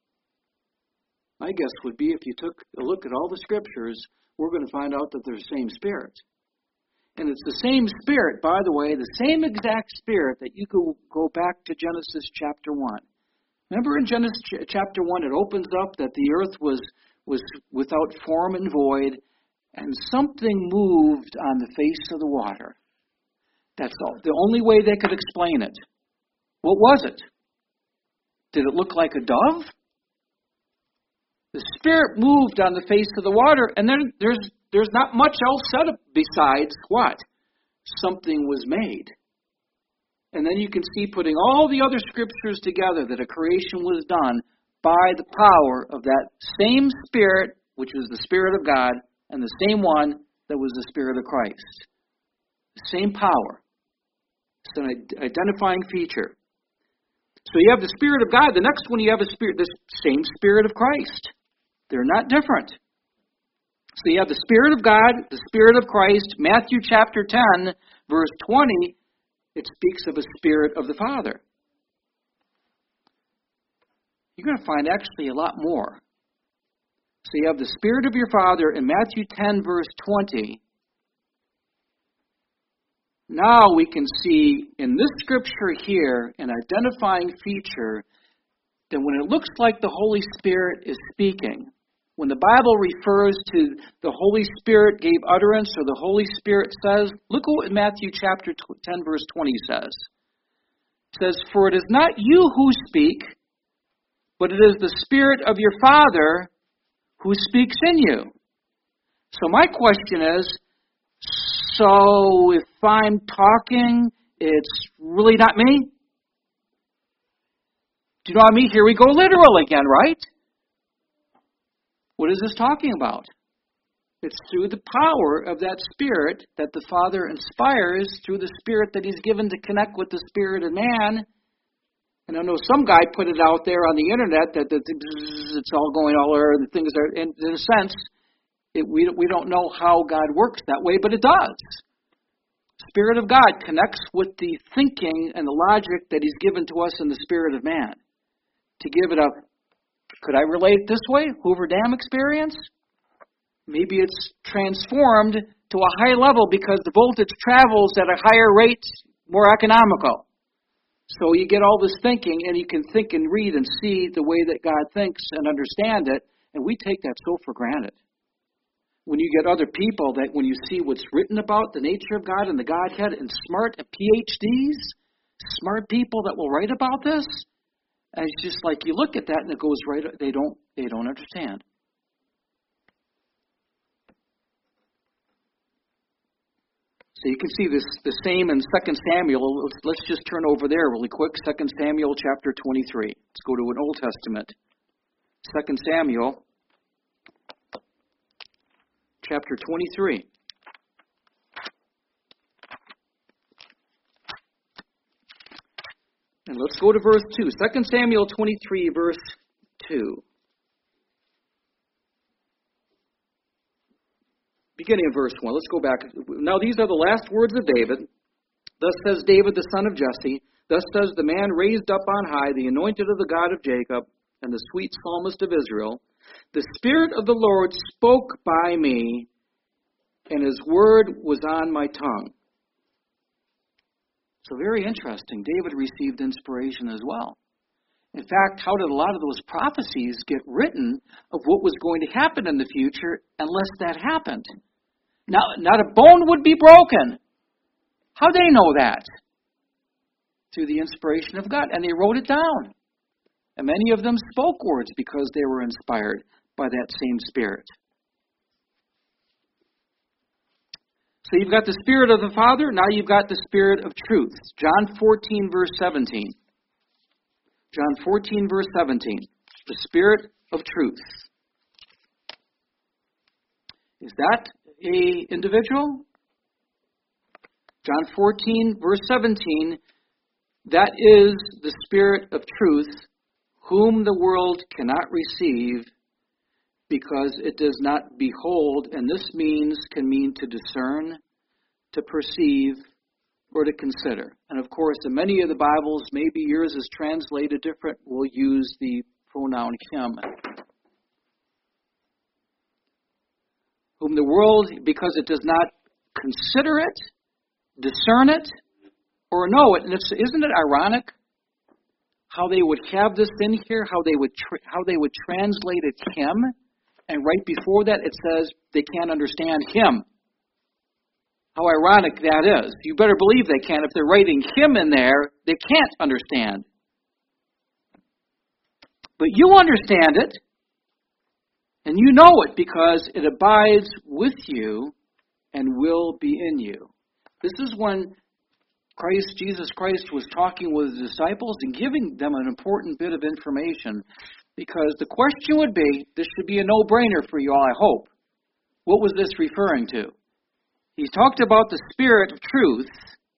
Speaker 1: My guess would be if you took a look at all the Scriptures, we're going to find out that they're the same Spirit. And it's the same Spirit, by the way, the same exact Spirit that you could go back to Genesis chapter one. Remember in Genesis chapter one, it opens up that the earth was, was without form and void, and something moved on the face of the water. That's all. The only way they could explain it. What was it? Did it look like a dove? The Spirit moved on the face of the water, and then there's there's not much else said besides what? Something was made. And then you can see putting all the other Scriptures together that a creation was done by the power of that same Spirit, which was the Spirit of God, and the same one that was the Spirit of Christ. The same power. It's an identifying feature. So you have the Spirit of God. The next one you have a spirit, the same Spirit of Christ. They're not different. So you have the Spirit of God, the Spirit of Christ. Matthew chapter ten, verse twenty, it speaks of a Spirit of the Father. You're going to find actually a lot more. So you have the Spirit of your Father in Matthew ten, verse twenty. Now we can see in this scripture here an identifying feature that when it looks like the Holy Spirit is speaking, when the Bible refers to the Holy Spirit gave utterance or the Holy Spirit says, look what Matthew chapter ten verse twenty says. It says, for it is not you who speak, but it is the Spirit of your Father who speaks in you. So my question is, so if I'm talking, it's really not me? Do you know what I mean? Here we go literal again, right? What is this talking about? It's through the power of that Spirit that the Father inspires, through the Spirit that He's given to connect with the Spirit of man. And I know some guy put it out there on the internet that, that it's all going all over, and things are, in, in a sense, it, we, we don't know how God works that way, but it does. Spirit of God connects with the thinking and the logic that He's given to us in the Spirit of man. To give it a, could I relate it this way? Hoover Dam experience? Maybe it's transformed to a high level because the voltage travels at a higher rate, more economical. So you get all this thinking, and you can think and read and see the way that God thinks and understand it, and we take that so for granted. When you get other people that when you see what's written about the nature of God and the Godhead and smart P H Ds, smart people that will write about this, and it's just like you look at that and it goes right, they don't, they don't understand. So you can see this the same in Second Samuel. Let's, let's just turn over there really quick. Second Samuel chapter twenty-three. Let's go to an Old Testament. Second Samuel chapter twenty-three. And let's go to verse two. Second Samuel twenty-three, verse two. Beginning of verse one. Let's go back. Now these are the last words of David. Thus says David, the son of Jesse. Thus says the man raised up on high, the anointed of the God of Jacob, and the sweet psalmist of Israel. The Spirit of the Lord spoke by me, and His word was on my tongue. So very interesting. David received inspiration as well. In fact, how did a lot of those prophecies get written of what was going to happen in the future unless that happened? Now, not a bone would be broken. How do they know that? Through the inspiration of God. And they wrote it down. And many of them spoke words because they were inspired by that same Spirit. So you've got the Spirit of the Father. Now you've got the Spirit of truth. John fourteen, verse seventeen. John fourteen, verse seventeen. The Spirit of truth. Is that a individual? John fourteen, verse seventeen. That is the Spirit of truth, whom the world cannot receive because it does not behold, and this means can mean to discern, to perceive, or to consider. And of course, in many of the Bibles, maybe yours is translated different, we'll use the pronoun him. Whom the world, because it does not consider it, discern it, or know it. And it's, isn't it ironic how they would have this in here, how they would tra- how they would translate it him, and right before that it says they can't understand him. How ironic that is. You better believe they can. If they're writing him in there, they can't understand. But you understand it, and you know it because it abides with you and will be in you. This is when Christ, Jesus Christ, was talking with his disciples and giving them an important bit of information. Because the question would be, this should be a no-brainer for you all, I hope. What was this referring to? He talked about the Spirit of truth.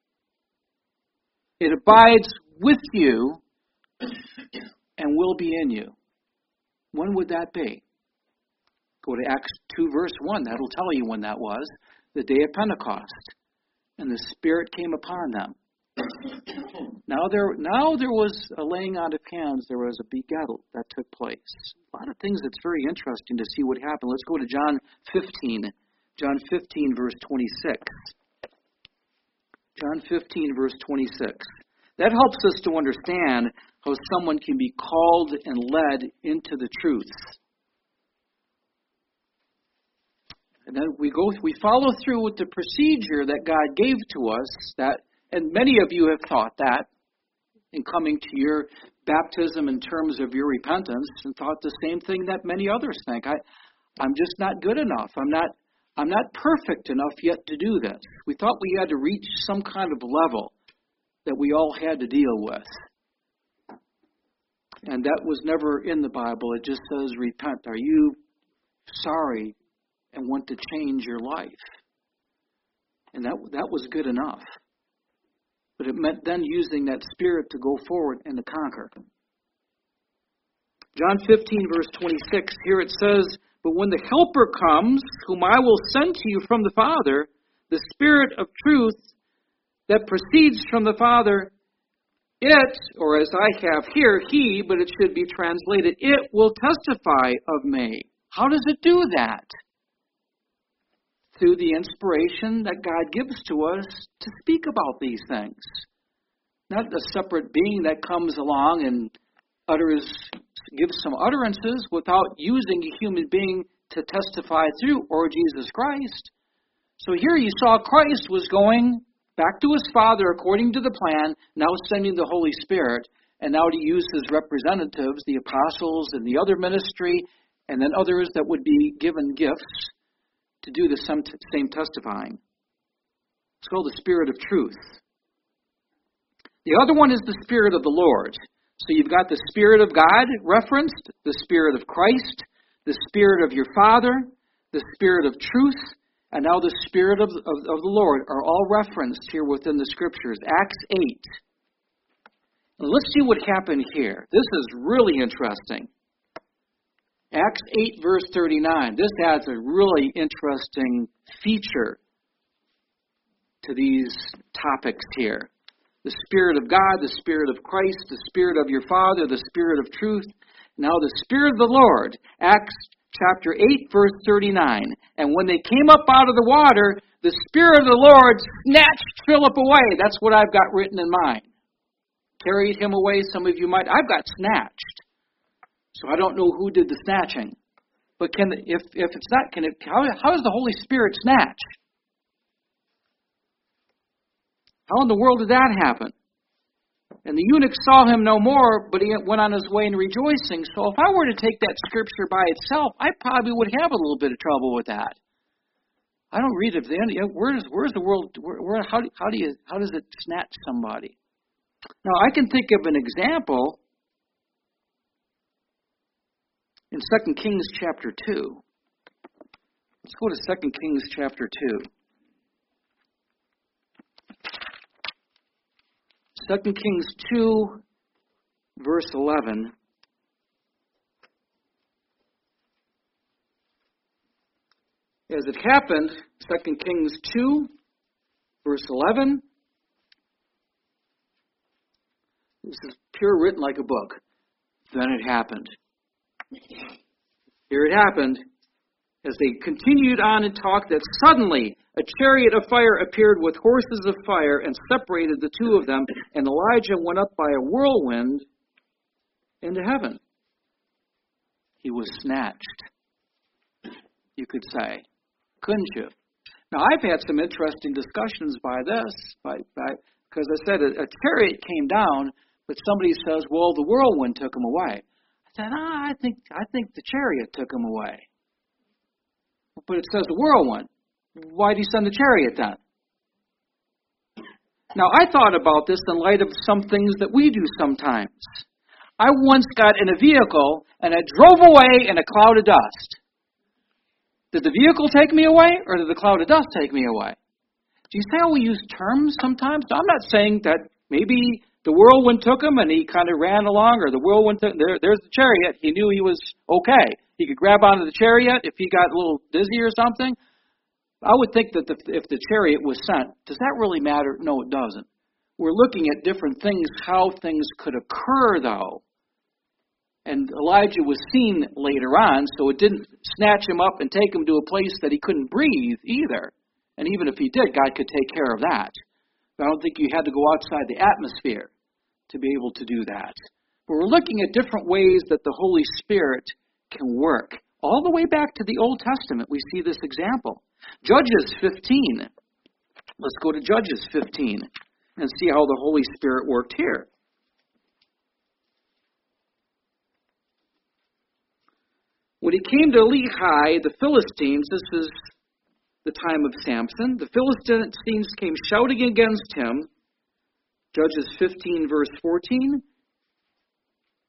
Speaker 1: It abides with you and will be in you. When would that be? Go to Acts two, verse one. That'll tell you when that was. The day of Pentecost. And the Spirit came upon them. Now there now there was a laying on of hands. There was a begettal that took place. A lot of things that's very interesting to see what happened. Let's go to John fifteen. John fifteen, verse twenty-six. John fifteen, verse twenty-six. That helps us to understand how someone can be called and led into the truth. And then we go, we follow through with the procedure that God gave to us. That, and many of you have thought that in coming to your baptism in terms of your repentance, and thought the same thing that many others think. I, I'm just not good enough. I'm not. I'm not perfect enough yet to do this. We thought we had to reach some kind of level that we all had to deal with. And that was never in the Bible. It just says repent. Are you sorry and want to change your life. And that that was good enough. But it meant then using that Spirit to go forward and to conquer. John fifteen, verse twenty-six, here it says, "But when the Helper comes, whom I will send to you from the Father, the Spirit of truth that proceeds from the Father, it," or as I have here, he, but it should be translated, "it will testify of me." How does it do that? Through the inspiration that God gives to us to speak about these things. Not a separate being that comes along and utters, gives some utterances without using a human being to testify through, or Jesus Christ. So here you saw Christ was going back to his Father according to the plan, now sending the Holy Spirit, and now to use his representatives, the apostles and the other ministry, and then others that would be given gifts to do the same testifying. It's called the Spirit of truth. The other one is the Spirit of the Lord. So you've got the Spirit of God referenced, the Spirit of Christ, the Spirit of your Father, the Spirit of truth, and now the Spirit of, of, of the Lord are all referenced here within the Scriptures. Acts eight. Now let's see what happened here. This is really interesting. Acts eight, verse thirty-nine. This adds a really interesting feature to these topics here. The Spirit of God, the Spirit of Christ, the Spirit of your Father, the Spirit of truth. Now the Spirit of the Lord. Acts chapter eight, verse thirty-nine. "And when they came up out of the water, the Spirit of the Lord snatched Philip away." That's what I've got written in mine. Carried him away, some of you might. I've got snatched. So I don't know who did the snatching. But can if if it's not, can it? How, how does the Holy Spirit snatch? How in the world did that happen? And the eunuch saw him no more, but he went on his way and rejoicing. So if I were to take that scripture by itself, I probably would have a little bit of trouble with that. I don't read it at the end. Where's where's the world? Where, where how do how do you how does it snatch somebody? Now I can think of an example. In Second Kings chapter two. Let's go to Second Kings chapter two. Second Kings two, verse eleven. As it happened, Second Kings two, verse eleven. This is pure written like a book. Then it happened. Here it happened, as they continued on and talked, that suddenly a chariot of fire appeared with horses of fire and separated the two of them, and Elijah went up by a whirlwind into heaven. He was snatched, you could say, couldn't you? Now, I've had some interesting discussions by this, by, by because I said a, a chariot came down, but somebody says, well, the whirlwind took him away. I said, ah, I think I think the chariot took him away. But it says the whirlwind. Why did he send the chariot then? Now, I thought about this in light of some things that we do sometimes. I once got in a vehicle, and I drove away in a cloud of dust. Did the vehicle take me away, or did the cloud of dust take me away? Do you see how we use terms sometimes? I'm not saying that maybe the whirlwind took him and he kind of ran along, or the whirlwind took there. There's the chariot. He knew he was okay. He could grab onto the chariot if he got a little dizzy or something. I would think that the, if the chariot was sent, does that really matter? No, it doesn't. We're looking at different things, how things could occur, though. And Elijah was seen later on, so it didn't snatch him up and take him to a place that he couldn't breathe either. And even if he did, God could take care of that. But I don't think you had to go outside the atmosphere to be able to do that. But we're looking at different ways that the Holy Spirit can work. All the way back to the Old Testament, we see this example. Judges fifteen. Let's go to Judges fifteen and see how the Holy Spirit worked here. When he came to Lehi, the Philistines, this is the time of Samson, the Philistines came shouting against him. Judges fifteen, verse fourteen.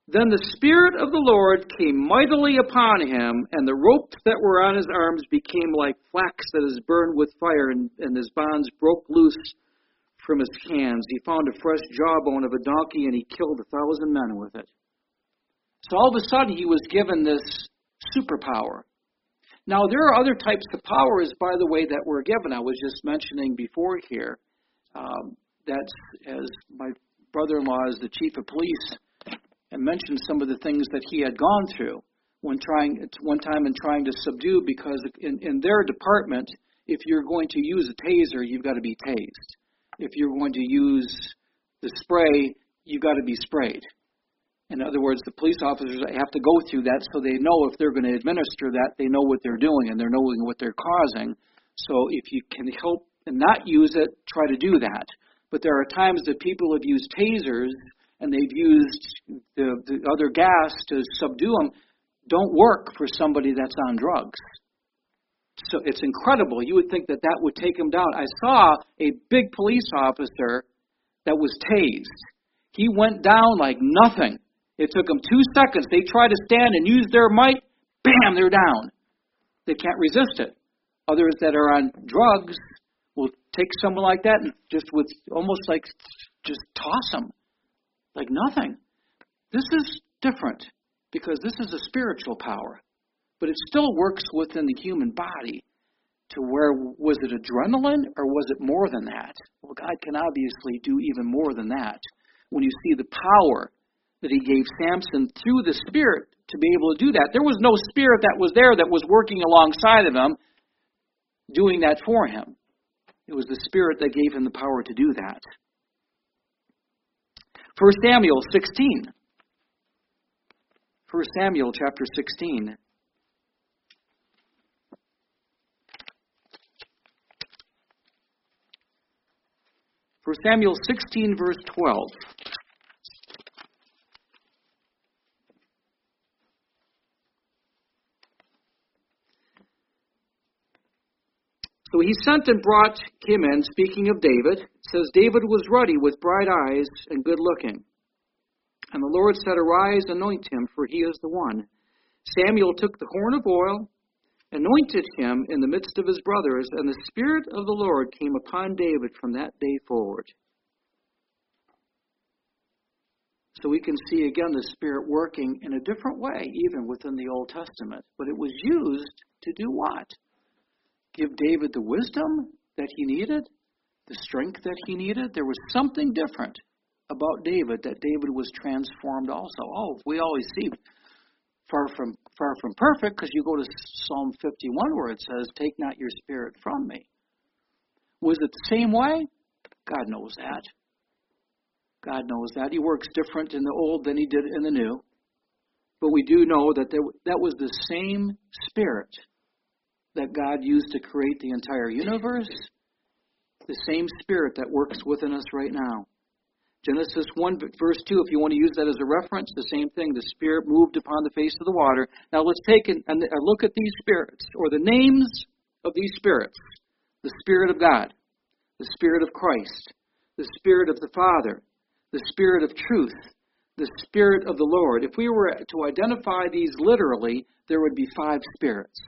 Speaker 1: Then the Spirit of the Lord came mightily upon him, and the ropes that were on his arms became like flax that is burned with fire, and, and his bonds broke loose from his hands. He found a fresh jawbone of a donkey, and he killed a thousand men with it. So all of a sudden, he was given this superpower. Now, there are other types of powers, by the way, that were given. I was just mentioning before here, um, that's, as my brother-in-law is the chief of police, and mentioned some of the things that he had gone through when trying one time in trying to subdue, because in, in their department, if you're going to use a taser, you've got to be tased. If you're going to use the spray, you've got to be sprayed. In other words, the police officers have to go through that so they know if they're going to administer that, they know what they're doing and they're knowing what they're causing. So if you can help and not use it, try to do that. But there are times that people have used tasers and they've used the, the other gas to subdue them, don't work for somebody that's on drugs. So it's incredible. You would think that that would take him down. I saw a big police officer that was tased. He went down like nothing. It took them two seconds. They try to stand and use their might, bam, they're down. They can't resist it. Others that are on drugs will take someone like that and just with almost like just toss them. Like nothing. This is different because this is a spiritual power. But it still works within the human body to where, was it adrenaline or was it more than that? Well, God can obviously do even more than that. When you see the power that he gave Samson through the Spirit to be able to do that. There was no spirit that was there that was working alongside of him doing that for him. It was the Spirit that gave him the power to do that. First Samuel sixteen. First Samuel chapter sixteen. First Samuel sixteen, verse twelve. So he sent and brought him in, speaking of David. It says, David was ruddy with bright eyes and good looking. And the Lord said, Arise, anoint him, for he is the one. Samuel took the horn of oil, anointed him in the midst of his brothers, and the Spirit of the Lord came upon David from that day forward. So we can see again the Spirit working in a different way, even within the Old Testament. But it was used to do what? Give David the wisdom that he needed, the strength that he needed. There was something different about David, that David was transformed also. Oh, we always see far from far from perfect, because you go to Psalm fifty-one where it says, Take not your spirit from me. Was it the same way? God knows that. God knows that. He works different in the old than he did in the new. But we do know that there, that was the same Spirit that God used to create the entire universe, the same Spirit that works within us right now. Genesis one, verse two, if you want to use that as a reference, the same thing. The Spirit moved upon the face of the water. Now let's take a, a look at these spirits, or the names of these spirits. The Spirit of God, the Spirit of Christ, the Spirit of the Father, the Spirit of truth, the Spirit of the Lord. If we were to identify these literally, there would be five spirits.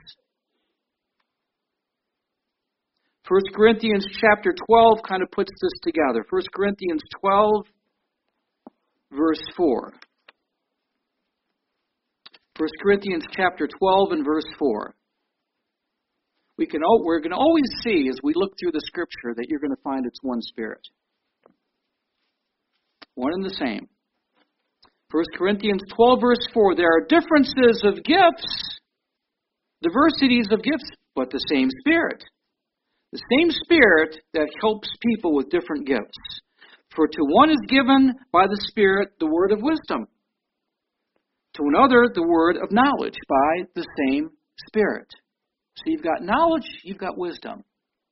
Speaker 1: First Corinthians chapter twelve kind of puts this together. First Corinthians twelve, verse four. First Corinthians chapter twelve and verse four. We can, we're going to always see, as we look through the Scripture, that you're going to find it's one Spirit. One and the same. First Corinthians twelve, verse four. There are differences of gifts, diversities of gifts, but the same Spirit. The same Spirit that helps people with different gifts. For to one is given by the Spirit the word of wisdom. To another the word of knowledge by the same Spirit. So you've got knowledge, you've got wisdom.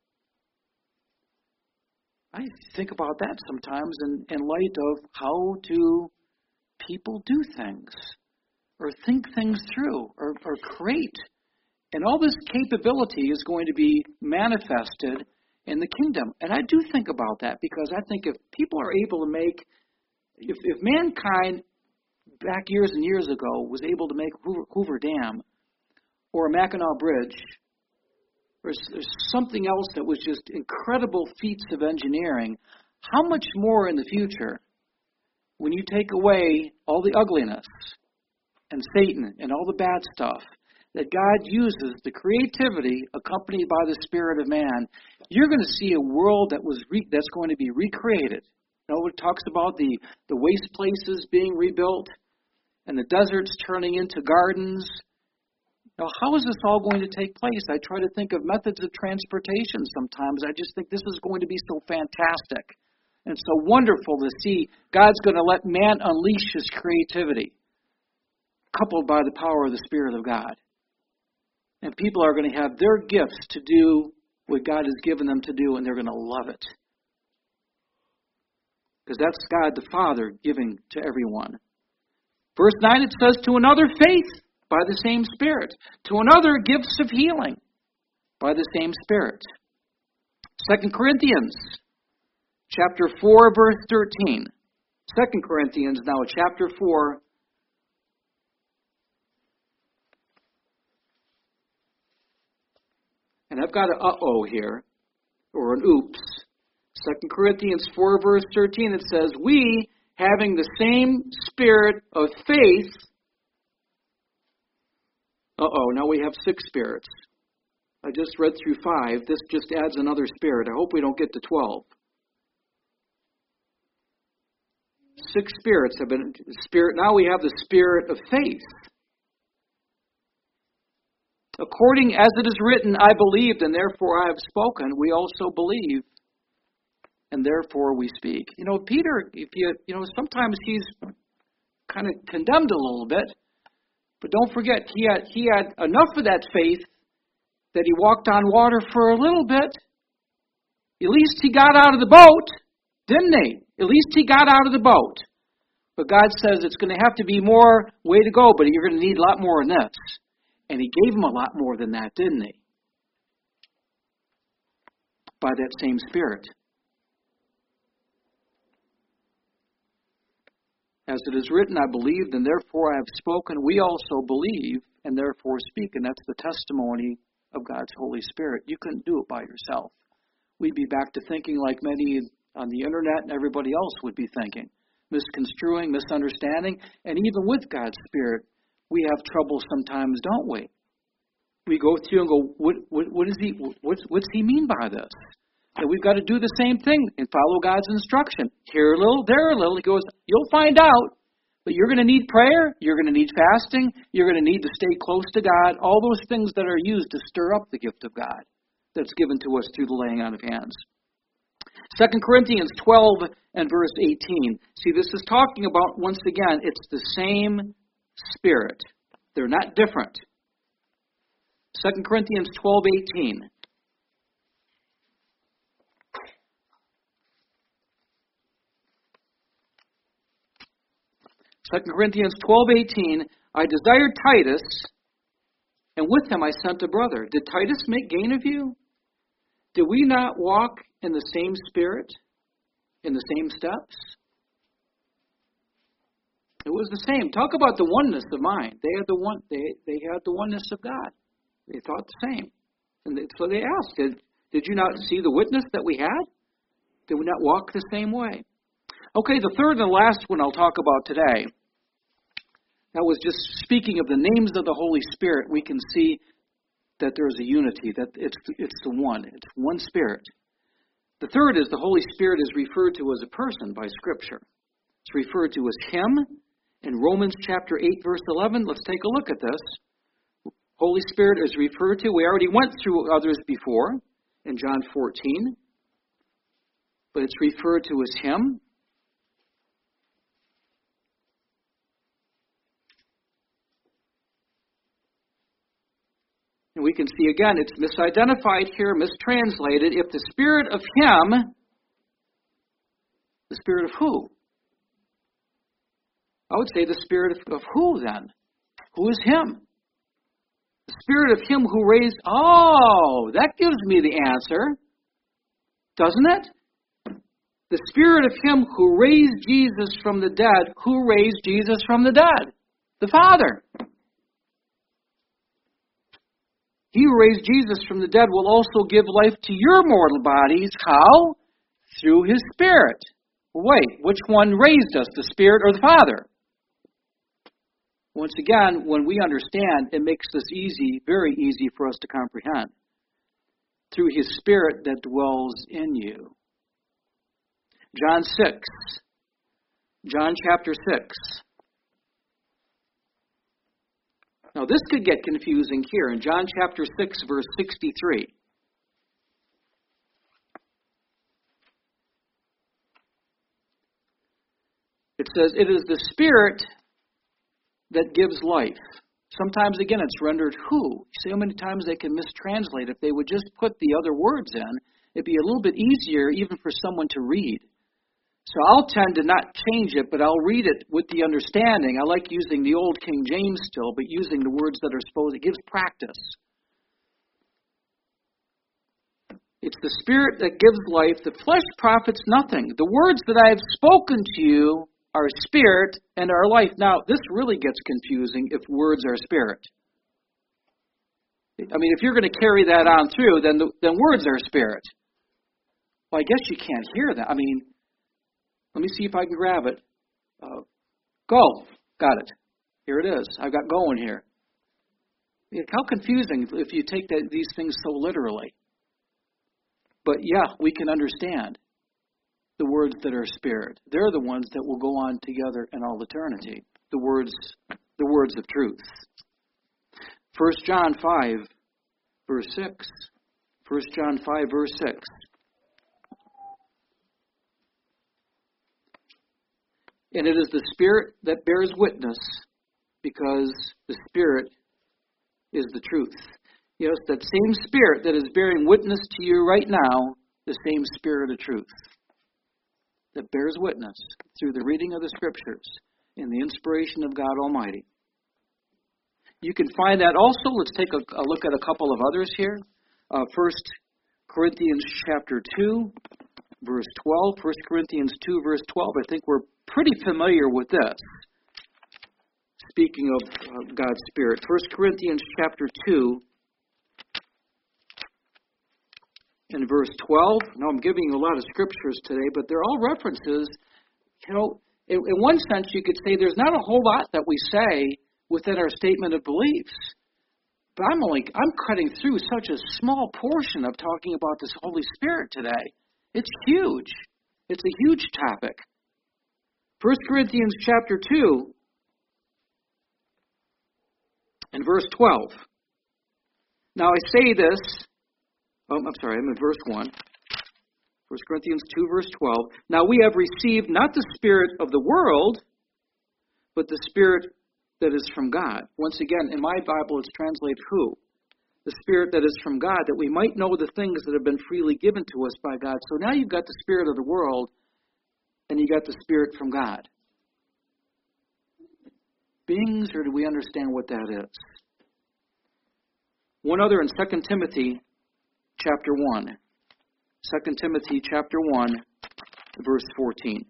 Speaker 1: I think about that sometimes in, in light of how do people do things, or think things through, or, or create. And all this capability is going to be manifested in the kingdom. And I do think about that, because I think if people are able to make, if, if mankind back years and years ago was able to make Hoover, Hoover Dam or Mackinac Bridge, or there's something else that was just incredible feats of engineering, how much more in the future when you take away all the ugliness and Satan and all the bad stuff that God uses the creativity accompanied by the spirit of man, you're going to see a world that was re- that's going to be recreated. You know, it talks about the, the waste places being rebuilt and the deserts turning into gardens. Now, how is this all going to take place? I try to think of methods of transportation sometimes. I just think this is going to be so fantastic and so wonderful to see God's going to let man unleash his creativity, coupled by the power of the Spirit of God. And people are going to have their gifts to do what God has given them to do, and they're going to love it. Because that's God the Father giving to everyone. Verse nine, it says, to another faith by the same Spirit. To another gifts of healing by the same Spirit. Second Corinthians chapter four, verse thirteen. Second Corinthians now, chapter four. And I've got an uh-oh here, or an oops. Second Corinthians four, verse thirteen, it says, we, having the same spirit of faith. Uh-oh, now we have six spirits. I just read through five. This just adds another spirit. I hope we don't get to twelve. Six spirits have been, spirit. Now we have the spirit of faith. According as it is written, I believed, and therefore I have spoken. We also believe, and therefore we speak. You know, Peter, if you, you know, sometimes he's kind of condemned a little bit, but don't forget, he had he had enough of that faith that he walked on water for a little bit. At least he got out of the boat, didn't he? At least he got out of the boat. But God says it's going to have to be more way to go, but you're going to need a lot more than this. And he gave him a lot more than that, didn't he? By that same Spirit. As it is written, I believed, and therefore I have spoken. We also believe, and therefore speak. And that's the testimony of God's Holy Spirit. You couldn't do it by yourself. We'd be back to thinking like many on the internet and everybody else would be thinking. Misconstruing, misunderstanding. And even with God's Spirit, we have trouble sometimes, don't we? We go through and go, what, what, what is he? What's, what's he mean by this? And we've got to do the same thing and follow God's instruction. Here a little, there a little. He goes, you'll find out, but you're going to need prayer. You're going to need fasting. You're going to need to stay close to God. All those things that are used to stir up the gift of God that's given to us through the laying on of hands. Second Corinthians twelve and verse eighteen. See, this is talking about, once again, it's the same Spirit. They're not different. Second Corinthians twelve eighteen. Second Corinthians twelve eighteen. I desired Titus, and with him I sent a brother. Did Titus make gain of you? Did we not walk in the same Spirit, in the same steps? It was the same. Talk about the oneness of mind. They had the one. They they had the oneness of God. They thought the same, and they, so they asked, "Did did you not see the witness that we had? Did we not walk the same way?" Okay, the third and last one I'll talk about today. That was just speaking of the names of the Holy Spirit. We can see that there's a unity. That it's it's the one. It's one Spirit. The third is the Holy Spirit is referred to as a person by Scripture. It's referred to as Him. In Romans chapter eight, verse eleven, let's take a look at this. Holy Spirit is referred to. We already went through others before in John fourteen. But it's referred to as Him. And we can see again, it's misidentified here, mistranslated. If the Spirit of Him, the Spirit of who? I would say the Spirit of, of who then? Who is Him? The Spirit of Him who raised... Oh, that gives me the answer. Doesn't it? The Spirit of Him who raised Jesus from the dead. Who raised Jesus from the dead? The Father. He who raised Jesus from the dead will also give life to your mortal bodies. How? Through His Spirit. Wait, which one raised us, the Spirit or the Father? Once again, when we understand, it makes this easy, very easy for us to comprehend. Through His Spirit that dwells in you. John six. John chapter six. Now this could get confusing here in John chapter six, verse sixty-three. It says, it is the Spirit that gives life. Sometimes, again, it's rendered who. You see how many times they can mistranslate. If they would just put the other words in, it'd be a little bit easier even for someone to read. So I'll tend to not change it, but I'll read it with the understanding. I like using the old King James still, but using the words that are supposed, it gives practice. It's the Spirit that gives life. The flesh profits nothing. The words that I have spoken to you are spirit and are life. Now, this really gets confusing if words are spirit. I mean, if you're going to carry that on through, then the, then words are spirit. Well, I guess you can't hear that. I mean, let me see if I can grab it. Uh, go. Got it. Here it is. I've got going here. How confusing if you take that, these things so literally. But yeah, we can understand the words that are spirit. They're the ones that will go on together in all eternity. The words, the words of truth. First John five, verse six. First John five, verse six. And it is the Spirit that bears witness, because the Spirit is the truth. Yes, that same Spirit that is bearing witness to you right now, the same Spirit of truth that bears witness through the reading of the Scriptures in the inspiration of God Almighty. You can find that also. Let's take a, a look at a couple of others here. Uh, First Corinthians chapter two, verse twelve. First Corinthians two, verse twelve. I think we're pretty familiar with this. Speaking of uh, God's Spirit. First Corinthians chapter two, in verse twelve. Now, I'm giving you a lot of scriptures today, but they're all references. You know, in, in one sense, you could say there's not a whole lot that we say within our statement of beliefs. But I'm only, I'm cutting through such a small portion of talking about this Holy Spirit today. It's huge. It's a huge topic. First Corinthians chapter two, and verse twelve. Now, I say this. Oh, I'm sorry, I'm in verse one. First Corinthians two, verse twelve. Now we have received not the spirit of the world, but the Spirit that is from God. Once again, in my Bible, it's translated who? The Spirit that is from God, that we might know the things that have been freely given to us by God. So now you've got the spirit of the world, and you got the Spirit from God. Beings, or do we understand what that is? One other in Second Timothy chapter one. Second Timothy chapter one, verse fourteen.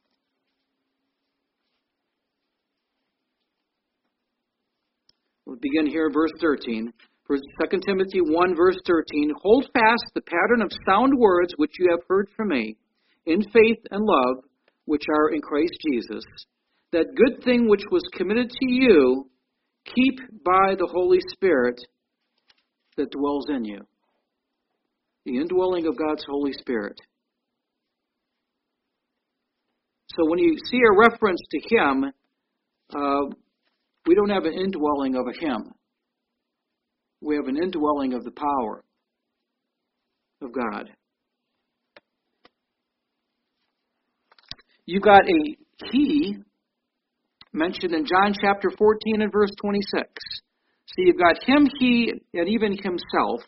Speaker 1: We'll begin here at verse thirteen. Second Timothy one, verse thirteen. Hold fast the pattern of sound words which you have heard from me, in faith and love, which are in Christ Jesus. That good thing which was committed to you, keep by the Holy Spirit that dwells in you. The indwelling of God's Holy Spirit. So when you see a reference to Him, uh, we don't have an indwelling of a Him. We have an indwelling of the power of God. You've got a He mentioned in John chapter fourteen and verse twenty-six. So you've got Him, He, and even Himself.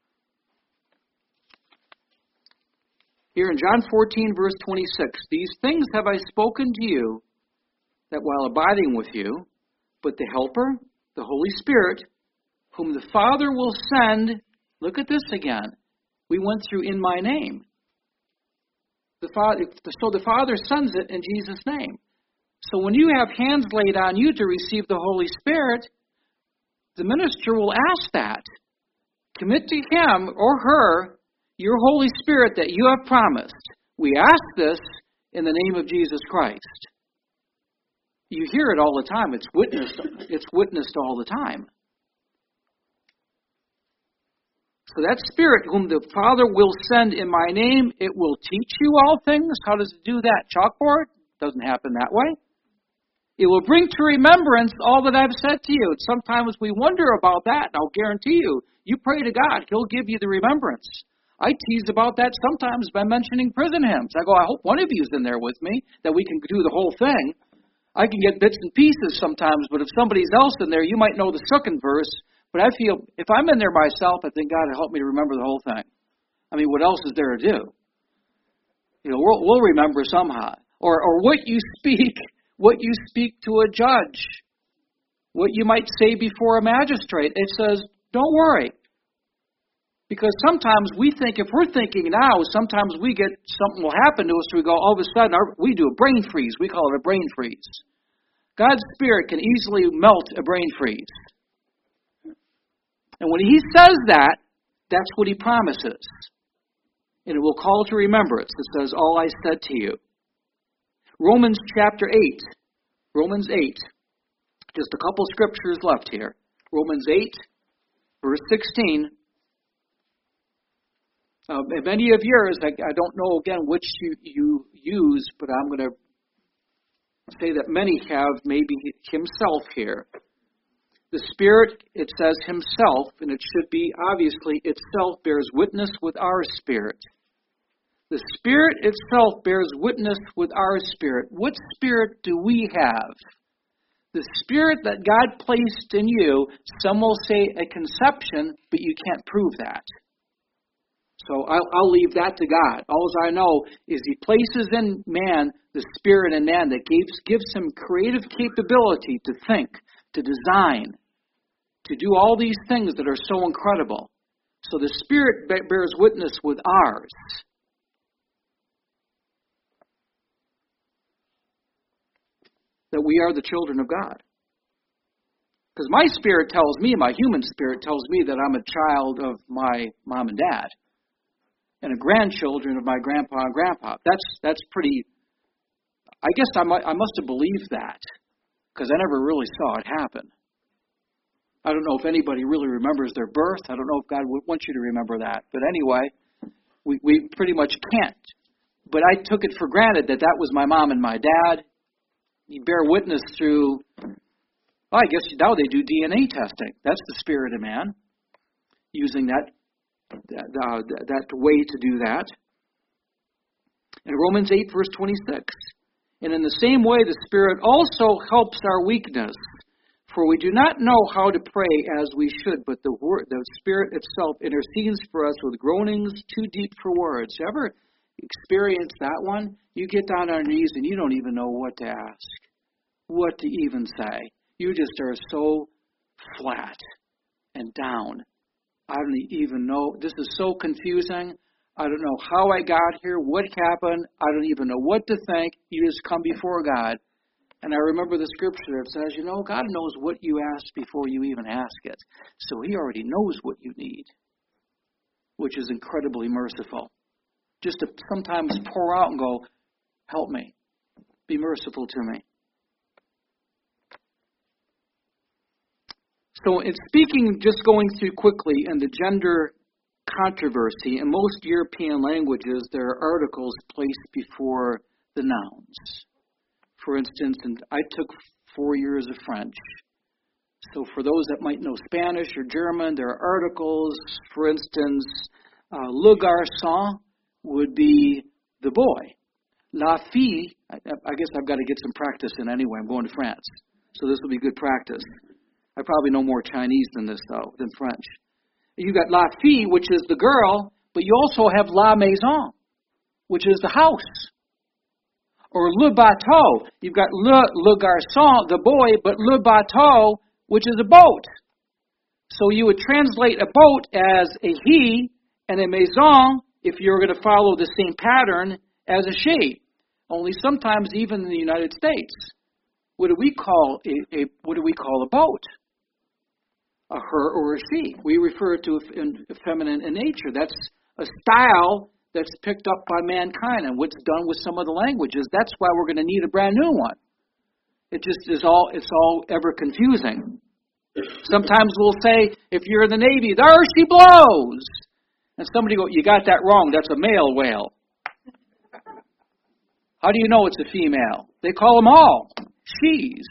Speaker 1: Here in John fourteen, verse twenty-six, these things have I spoken to you, that while abiding with you, but the Helper, the Holy Spirit, whom the Father will send, look at this again. We went through in my name. The Father, so the Father sends it in Jesus' name. So when you have hands laid on you to receive the Holy Spirit, the minister will ask that. Commit to him or her your Holy Spirit that you have promised. We ask this in the name of Jesus Christ. You hear it all the time. It's witnessed, it's witnessed all the time. So that Spirit whom the Father will send in my name, it will teach you all things. How does it do that? Chalkboard? Doesn't happen that way. It will bring to remembrance all that I've said to you. And sometimes we wonder about that, and I'll guarantee you, you pray to God, He'll give you the remembrance. I tease about that sometimes by mentioning prison hymns. I go, I hope one of you is in there with me, that we can do the whole thing. I can get bits and pieces sometimes, but if somebody's else in there, you might know the second verse. But I feel, if I'm in there myself, I think God will help me to remember the whole thing. I mean, what else is there to do? You know, we'll, we'll remember somehow. Or, or what you speak, what you speak to a judge, what you might say before a magistrate. It says, don't worry. Because sometimes we think, if we're thinking now, sometimes we get, something will happen to us, we go, all of a sudden, our, we do a brain freeze. We call it a brain freeze. God's Spirit can easily melt a brain freeze. And when He says that, that's what He promises. And it will call to remembrance. It says, all I said to you. Romans chapter eight. Romans eight. Just a couple scriptures left here. Romans eight, verse sixteen. Uh, many of yours, I, I don't know again which you, you use, but I'm going to say that many have maybe himself here. The Spirit, it says himself, and it should be obviously itself bears witness with our spirit. The Spirit itself bears witness with our spirit. What spirit do we have? The Spirit that God placed in you, some will say a conception, but you can't prove that. So I'll, I'll leave that to God. All I know is He places in man the Spirit in man that gives, gives him creative capability to think, to design, to do all these things that are so incredible. So the Spirit bears witness with ours. That we are the children of God. Because my spirit tells me, my human spirit tells me that I'm a child of my mom and dad. And a grandchildren of my grandpa and grandpa. That's that's pretty, I guess I, might, I must have believed that. Because I never really saw it happen. I don't know if anybody really remembers their birth. I don't know if God would want you to remember that. But anyway, we, we pretty much can't. But I took it for granted that that was my mom and my dad. You bear witness through, well, I guess now they do D N A testing. That's the spirit of man, using that that, uh, that way to do that. In Romans eight, verse twenty-six, and in the same way the Spirit also helps our weakness, for we do not know how to pray as we should, but the word, the Spirit itself intercedes for us with groanings too deep for words. You ever experience that one? You get down on your knees and you don't even know what to ask, what to even say. You just are so flat and down. I don't even know. This is so confusing. I don't know how I got here, what happened. I don't even know what to think. You just come before God. And I remember the scripture that says, you know, God knows what you ask before you even ask it. So He already knows what you need, which is incredibly merciful. Just to sometimes pour out and go, help me. Be merciful to me. So in speaking, just going through quickly, in the gender controversy, in most European languages, there are articles placed before the nouns. For instance, and I took four years of French. So for those that might know Spanish or German, there are articles. For instance, uh, le garçon would be the boy. La fille, I, I guess I've got to get some practice in anyway. I'm going to France. So this will be good practice. I probably know more Chinese than this, though, than French. You got la fille, which is the girl, but you also have la maison, which is the house. Or le bateau. You've got le, le garçon, the boy, but le bateau, which is a boat. So you would translate a boat as a he, and a maison, if you're going to follow the same pattern, as a she. Only sometimes, even in the United States, what do we call a, a what do we call a boat? A her or a she. We refer to in feminine in nature. That's a style that's picked up by mankind, and what's done with some of the languages. That's why we're going to need a brand new one. It just is all it's all ever confusing. Sometimes we'll say, if you're in the Navy, there she blows. And somebody go, you got that wrong. That's a male whale. How do you know it's a female? They call them all she's.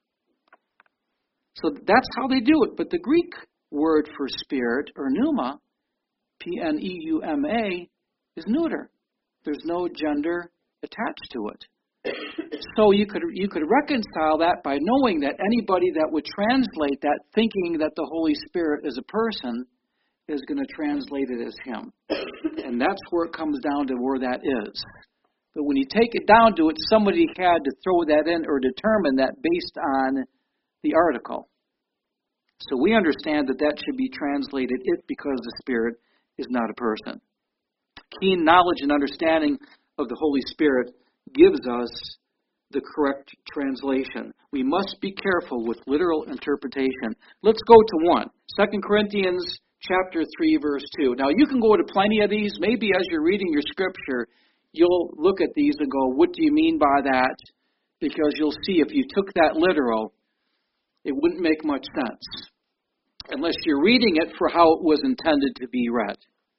Speaker 1: So that's how they do it. But the Greek word for spirit, or pneuma, P N E U M A, is neuter. There's no gender attached to it. So you could you could reconcile that by knowing that anybody that would translate that, thinking that the Holy Spirit is a person, is going to translate it as him. And that's where it comes down to where that is. But when you take it down to it, somebody had to throw that in or determine that based on the article. So we understand that that should be translated it because the Spirit is not a person. Keen knowledge and understanding of the Holy Spirit gives us the correct translation. We must be careful with literal interpretation. Let's go to one. Second Corinthians chapter three, verse two. Now, you can go to plenty of these. Maybe as you're reading your scripture, you'll look at these and go, what do you mean by that? Because you'll see if you took that literal, it wouldn't make much sense unless you're reading it for how it was intended to be read.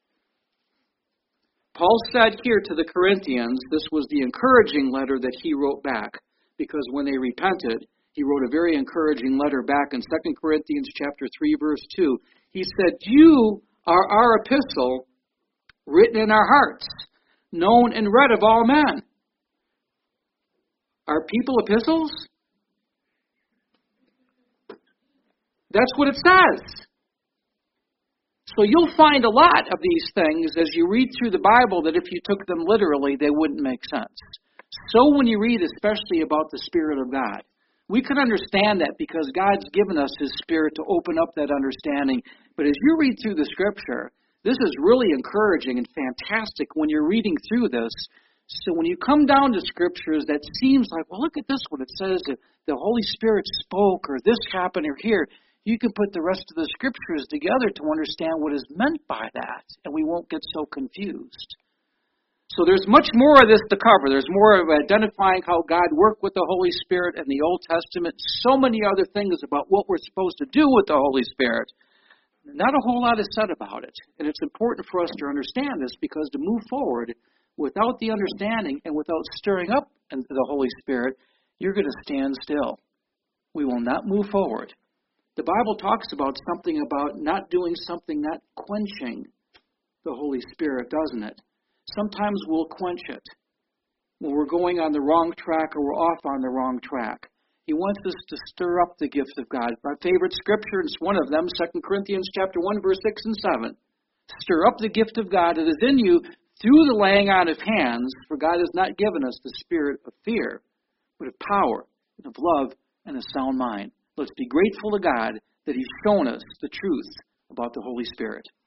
Speaker 1: Paul said here to the Corinthians, this was the encouraging letter that he wrote back, because when they repented, he wrote a very encouraging letter back in Second Corinthians chapter three, verse two. He said, you are our epistle written in our hearts, known and read of all men. Are people epistles? That's what it says. So you'll find a lot of these things as you read through the Bible that if you took them literally, they wouldn't make sense. So when you read especially about the Spirit of God, we can understand that because God's given us His Spirit to open up that understanding. But as you read through the Scripture, this is really encouraging and fantastic when you're reading through this. So when you come down to Scriptures that seems like, well, look at this one. It says that the Holy Spirit spoke or this happened or here. You can put the rest of the Scriptures together to understand what is meant by that, and we won't get so confused. So there's much more of this to cover. There's more of identifying how God worked with the Holy Spirit in the Old Testament. So many other things about what we're supposed to do with the Holy Spirit. Not a whole lot is said about it. And it's important for us to understand this, because to move forward without the understanding and without stirring up into the Holy Spirit, you're going to stand still. We will not move forward. The Bible talks about something about not doing something, not quenching the Holy Spirit, doesn't it? Sometimes we'll quench it when we're going on the wrong track or we're off on the wrong track. He wants us to stir up the gift of God. My favorite scripture is one of them, Second Corinthians chapter one, verse six and seven. Stir up the gift of God that is in you through the laying on of hands, for God has not given us the spirit of fear, but of power, and of love, and a sound mind. Let's be grateful to God that He's shown us the truth about the Holy Spirit.